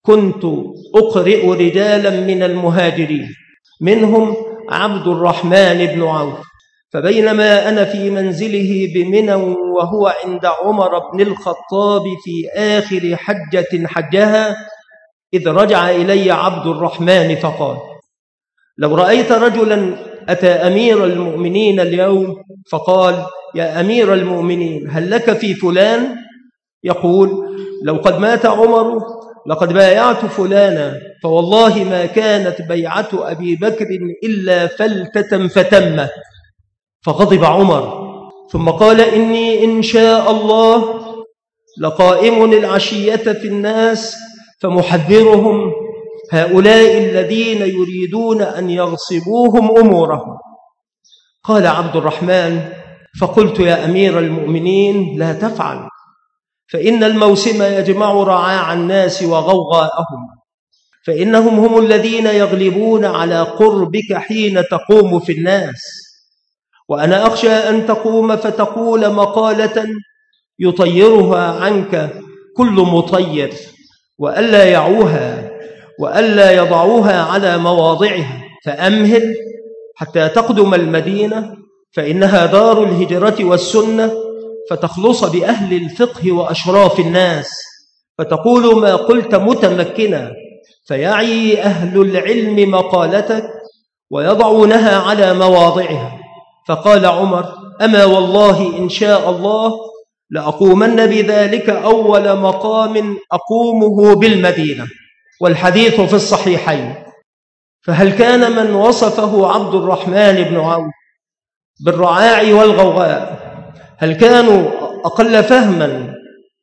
كنت أقرئ رجالا من المهاجرين منهم عبد الرحمن بن عوف، فبينما أنا في منزله بمنى وهو عند عمر بن الخطاب في آخر حجة حجها، إذ رجع إلي عبد الرحمن فقال: لو رأيت رجلا أتى أمير المؤمنين اليوم فقال: يا أمير المؤمنين هل لك في فلان؟ يقول: لو قد مات عمر لقد بايعت فلانا، فوالله ما كانت بيعة أبي بكر إلا فلتة فتمت. فغضب عمر ثم قال: إني إن شاء الله لقائم العشية في الناس فمحذرهم هؤلاء الذين يريدون أن يغصبوهم أمورهم. قال عبد الرحمن: فقلت: يا أمير المؤمنين لا تفعل، فإن الموسم يجمع رعاع الناس وغوغاءهم، فإنهم هم الذين يغلبون على قربك حين تقوم في الناس، وأنا أخشى أن تقوم فتقول مقالة يطيرها عنك كل مطير، وألا يعوها وألا يضعوها على مواضعها، فأمهل حتى تقدم المدينة، فإنها دار الهجرة والسنة، فتخلص بأهل الفقه وأشراف الناس، فتقول ما قلت متمكنا، فيعي أهل العلم مقالتك ويضعونها على مواضعها. فقال عمر: أما والله إن شاء الله لأقومن بذلك أول مقام أقومه بالمدينة. والحديث في الصحيحين. فهل كان من وصفه عبد الرحمن بن عوف بالرعاع والغوغاء هل كانوا أقل فهما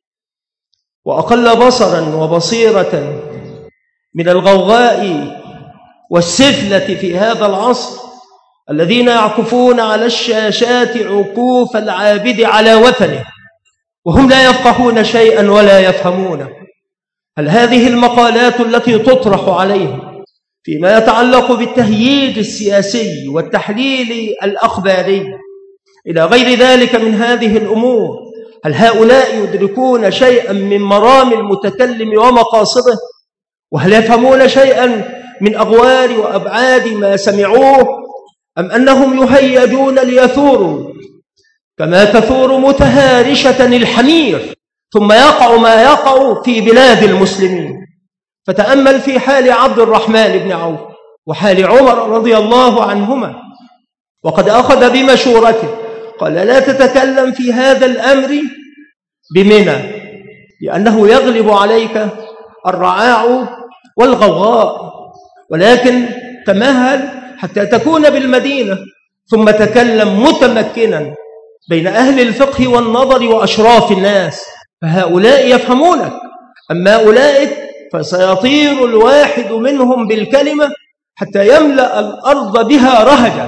وأقل بصرا وبصيرة من الغوغاء والسفلة في هذا العصر الذين يعكفون على الشاشات عكوف العابد على وثنه وهم لا يفقهون شيئا ولا يفهمونه؟ هل هذه المقالات التي تطرح عليهم فيما يتعلق بالتهييج السياسي والتحليل الأخباري إلى غير ذلك من هذه الأمور، هل هؤلاء يدركون شيئا من مرام المتكلم ومقاصده؟ وهل يفهمون شيئا من أغوار وأبعاد ما سمعوه؟ أم أنهم يهيجون ليثوروا كما تثور متهارشة الحمير ثم يقع ما يقع في بلاد المسلمين؟ فتأمل في حال عبد الرحمن بن عوف وحال عمر رضي الله عنهما، وقد أخذ بمشورته، قال: لا تتكلم في هذا الأمر بمنى لأنه يغلب عليك الرعاع والغوغاء، ولكن تمهل حتى تكون بالمدينة، ثم تكلم متمكنا بين أهل الفقه والنظر وأشراف الناس، فهؤلاء يفهمونك. أما أولئك فسيطير الواحد منهم بالكلمة حتى يملأ الأرض بها رهجا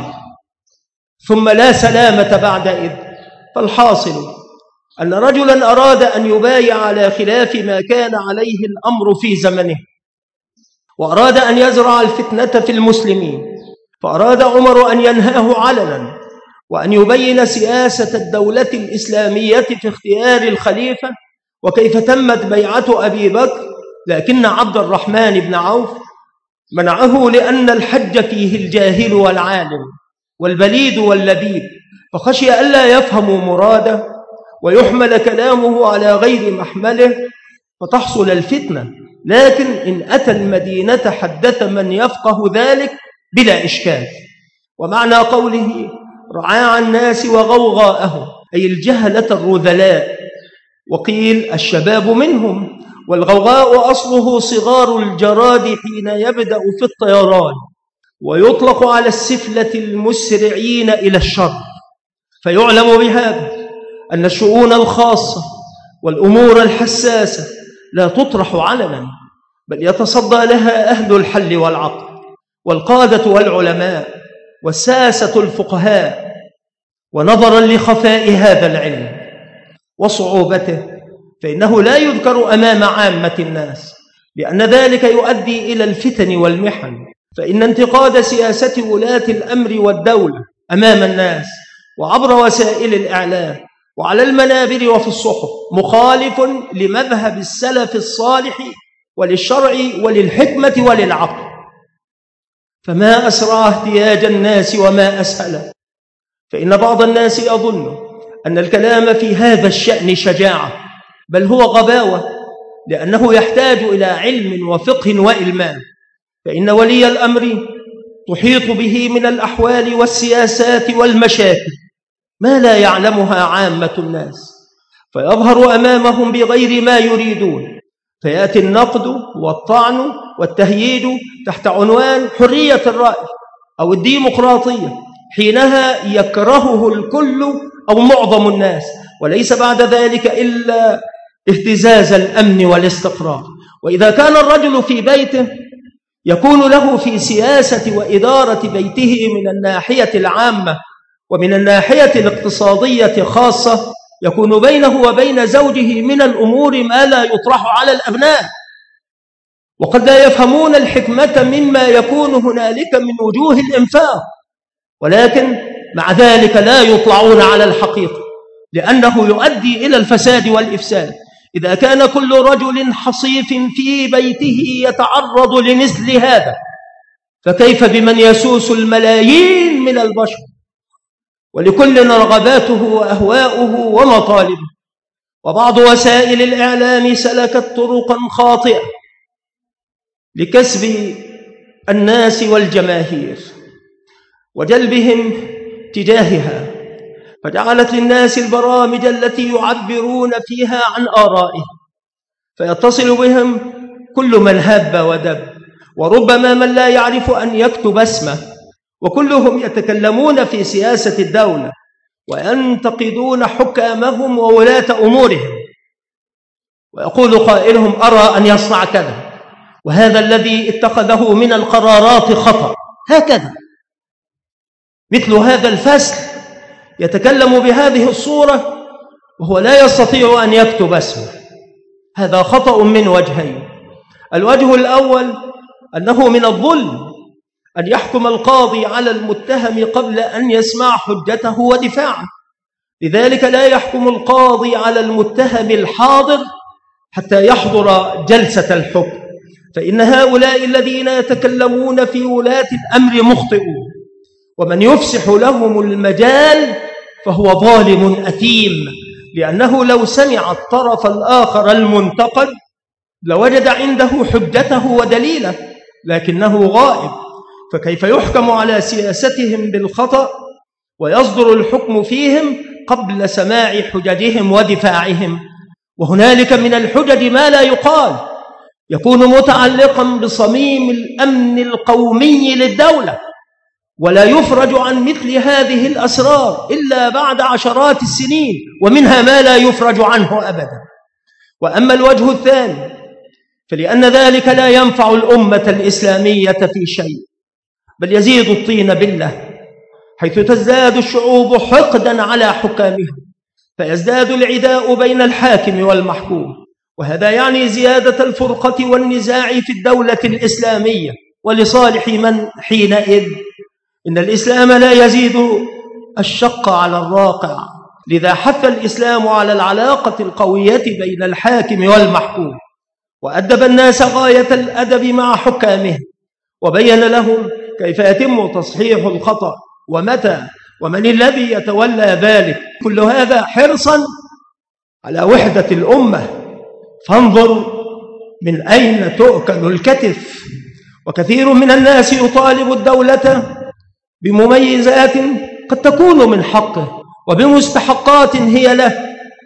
ثم لا سلامة بعدئذ. فالحاصل أن رجلا أراد أن يبايع على خلاف ما كان عليه الأمر في زمنه، وأراد أن يزرع الفتنة في المسلمين، فأراد عمر أن ينهاه علنا وأن يبين سياسة الدولة الإسلامية في اختيار الخليفة وكيف تمت بيعة أبي بكر، لكن عبد الرحمن بن عوف منعه لأن الحج فيه الجاهل والعالم والبليد واللبيب، فخشي ألا يفهموا مراده ويحمل كلامه على غير محمله فتحصل الفتنة. لكن إن أتى المدينة حدث من يفقه ذلك بلا إشكال. ومعنى قوله رعاع الناس وغوغاءهم أي الجهلة الرذلاء، وقيل الشباب منهم، والغوغاء أصله صغار الجراد حين يبدأ في الطيران، ويطلق على السفلة المسرعين إلى الشر. فيعلم بهذا أن الشؤون الخاصة والأمور الحساسة لا تطرح علنا، بل يتصدى لها أهل الحل والعقل والقادة والعلماء والساسة الفقهاء. ونظرا لخفاء هذا العلم وصعوبته فإنه لا يذكر أمام عامة الناس، لأن ذلك يؤدي إلى الفتن والمحن. فإن انتقاد سياسة ولاة الأمر والدولة أمام الناس وعبر وسائل الإعلام وعلى المنابر وفي الصحف مخالف لمذهب السلف الصالح وللشرع وللحكمة وللعقل. فما أسرع احتياج الناس وما أسهله. فإن بعض الناس يظن أن الكلام في هذا الشأن شجاعة، بل هو غباوة، لأنه يحتاج إلى علم وفقه وإلمام. فإن ولي الأمر تحيط به من الأحوال والسياسات والمشاكل ما لا يعلمها عامة الناس، فيظهر أمامهم بغير ما يريدون، فيأتي النقد والطعن والتهييج تحت عنوان حرية الرأي أو الديمقراطية، حينها يكرهه الكل أو معظم الناس، وليس بعد ذلك إلا اهتزاز الأمن والاستقرار. وإذا كان الرجل في بيته يكون له في سياسة وإدارة بيته من الناحية العامة ومن الناحية الاقتصادية خاصة، يكون بينه وبين زوجه من الأمور ما لا يطرح على الأبناء، وقد لا يفهمون الحكمة مما يكون هنالك من وجوه الإنفاق، ولكن مع ذلك لا يطلعون على الحقيقة، لأنه يؤدي إلى الفساد والإفساد. إذا كان كل رجل حصيف في بيته يتعرض لمثل هذا، فكيف بمن يسوس الملايين من البشر، ولكل رغباته وأهواؤه ومطالبه؟ وبعض وسائل الإعلام سلكت طرقا خاطئة لكسب الناس والجماهير وجلبهم تجاهها، فجعلت للناس البرامج التي يعبرون فيها عن آرائهم، فيتصل بهم كل من هب ودب، وربما من لا يعرف أن يكتب اسمه، وكلهم يتكلمون في سياسة الدولة وينتقدون حكامهم وولاة أمورهم، ويقول قائلهم أرى أن يصنع كذا، وهذا الذي اتخذه من القرارات خطأ، هكذا. مثل هذا الفسل يتكلم بهذه الصورة وهو لا يستطيع أن يكتب اسمه. هذا خطأ من وجهين. الوجه الأول أنه من الظلم أن يحكم القاضي على المتهم قبل أن يسمع حجته ودفاعه، لذلك لا يحكم القاضي على المتهم الحاضر حتى يحضر جلسة الحكم، فإن هؤلاء الذين يتكلمون في ولاة الأمر مخطئون، ومن يفسح لهم المجال فهو ظالم أثيم، لأنه لو سمع الطرف الآخر المنتقد لوجد عنده حجته ودليله، لكنه غائب، فكيف يحكم على سياستهم بالخطأ ويصدر الحكم فيهم قبل سماع حججهم ودفاعهم؟ وهنالك من الحجج ما لا يقال، يكون متعلقا بصميم الأمن القومي للدولة، ولا يفرج عن مثل هذه الأسرار إلا بعد عشرات السنين، ومنها ما لا يفرج عنه أبدا. وأما الوجه الثاني فلأن ذلك لا ينفع الأمة الإسلامية في شيء، بل يزيد الطين بلة، حيث تزداد الشعوب حقدا على حكامها، فيزداد العداء بين الحاكم والمحكوم، وهذا يعني زيادة الفرقة والنزاع في الدولة الإسلامية. ولصالح من حينئذ؟ إن الإسلام لا يزيد الشق على الراقع، لذا حث الإسلام على العلاقة القوية بين الحاكم والمحكوم، وأدب الناس غاية الأدب مع حكامه، وبين لهم كيف يتم تصحيح الخطأ ومتى ومن الذي يتولى ذلك، كل هذا حرصا على وحدة الأمة. فانظر من أين تؤكل الكتف. وكثير من الناس يطالب الدولة بمميزات قد تكون من حقه وبمستحقات هي له،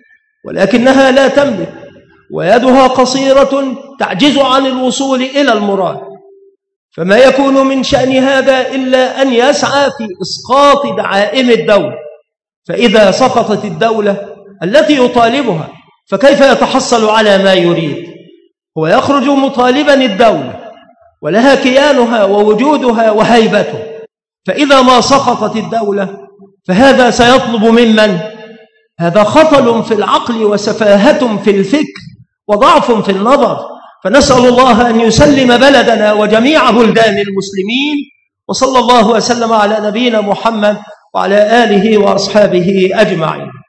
ولكنها لا تملك، ويدها قصيرة تعجز عن الوصول إلى المراد، فما يكون من شأن هذا إلا أن يسعى في إسقاط دعائم الدولة. فإذا سقطت الدولة التي يطالبها فكيف يتحصل على ما يريد؟ هو يخرج مطالبا الدولة ولها كيانها ووجودها وهيبته، فإذا ما سقطت الدولة فهذا سيطلب ممن؟ هذا خطل في العقل وسفاهة في الفكر وضعف في النظر. فنسأل الله أن يسلم بلدنا وجميع بلدان المسلمين، وصلى الله وسلم على نبينا محمد وعلى آله وأصحابه أجمعين.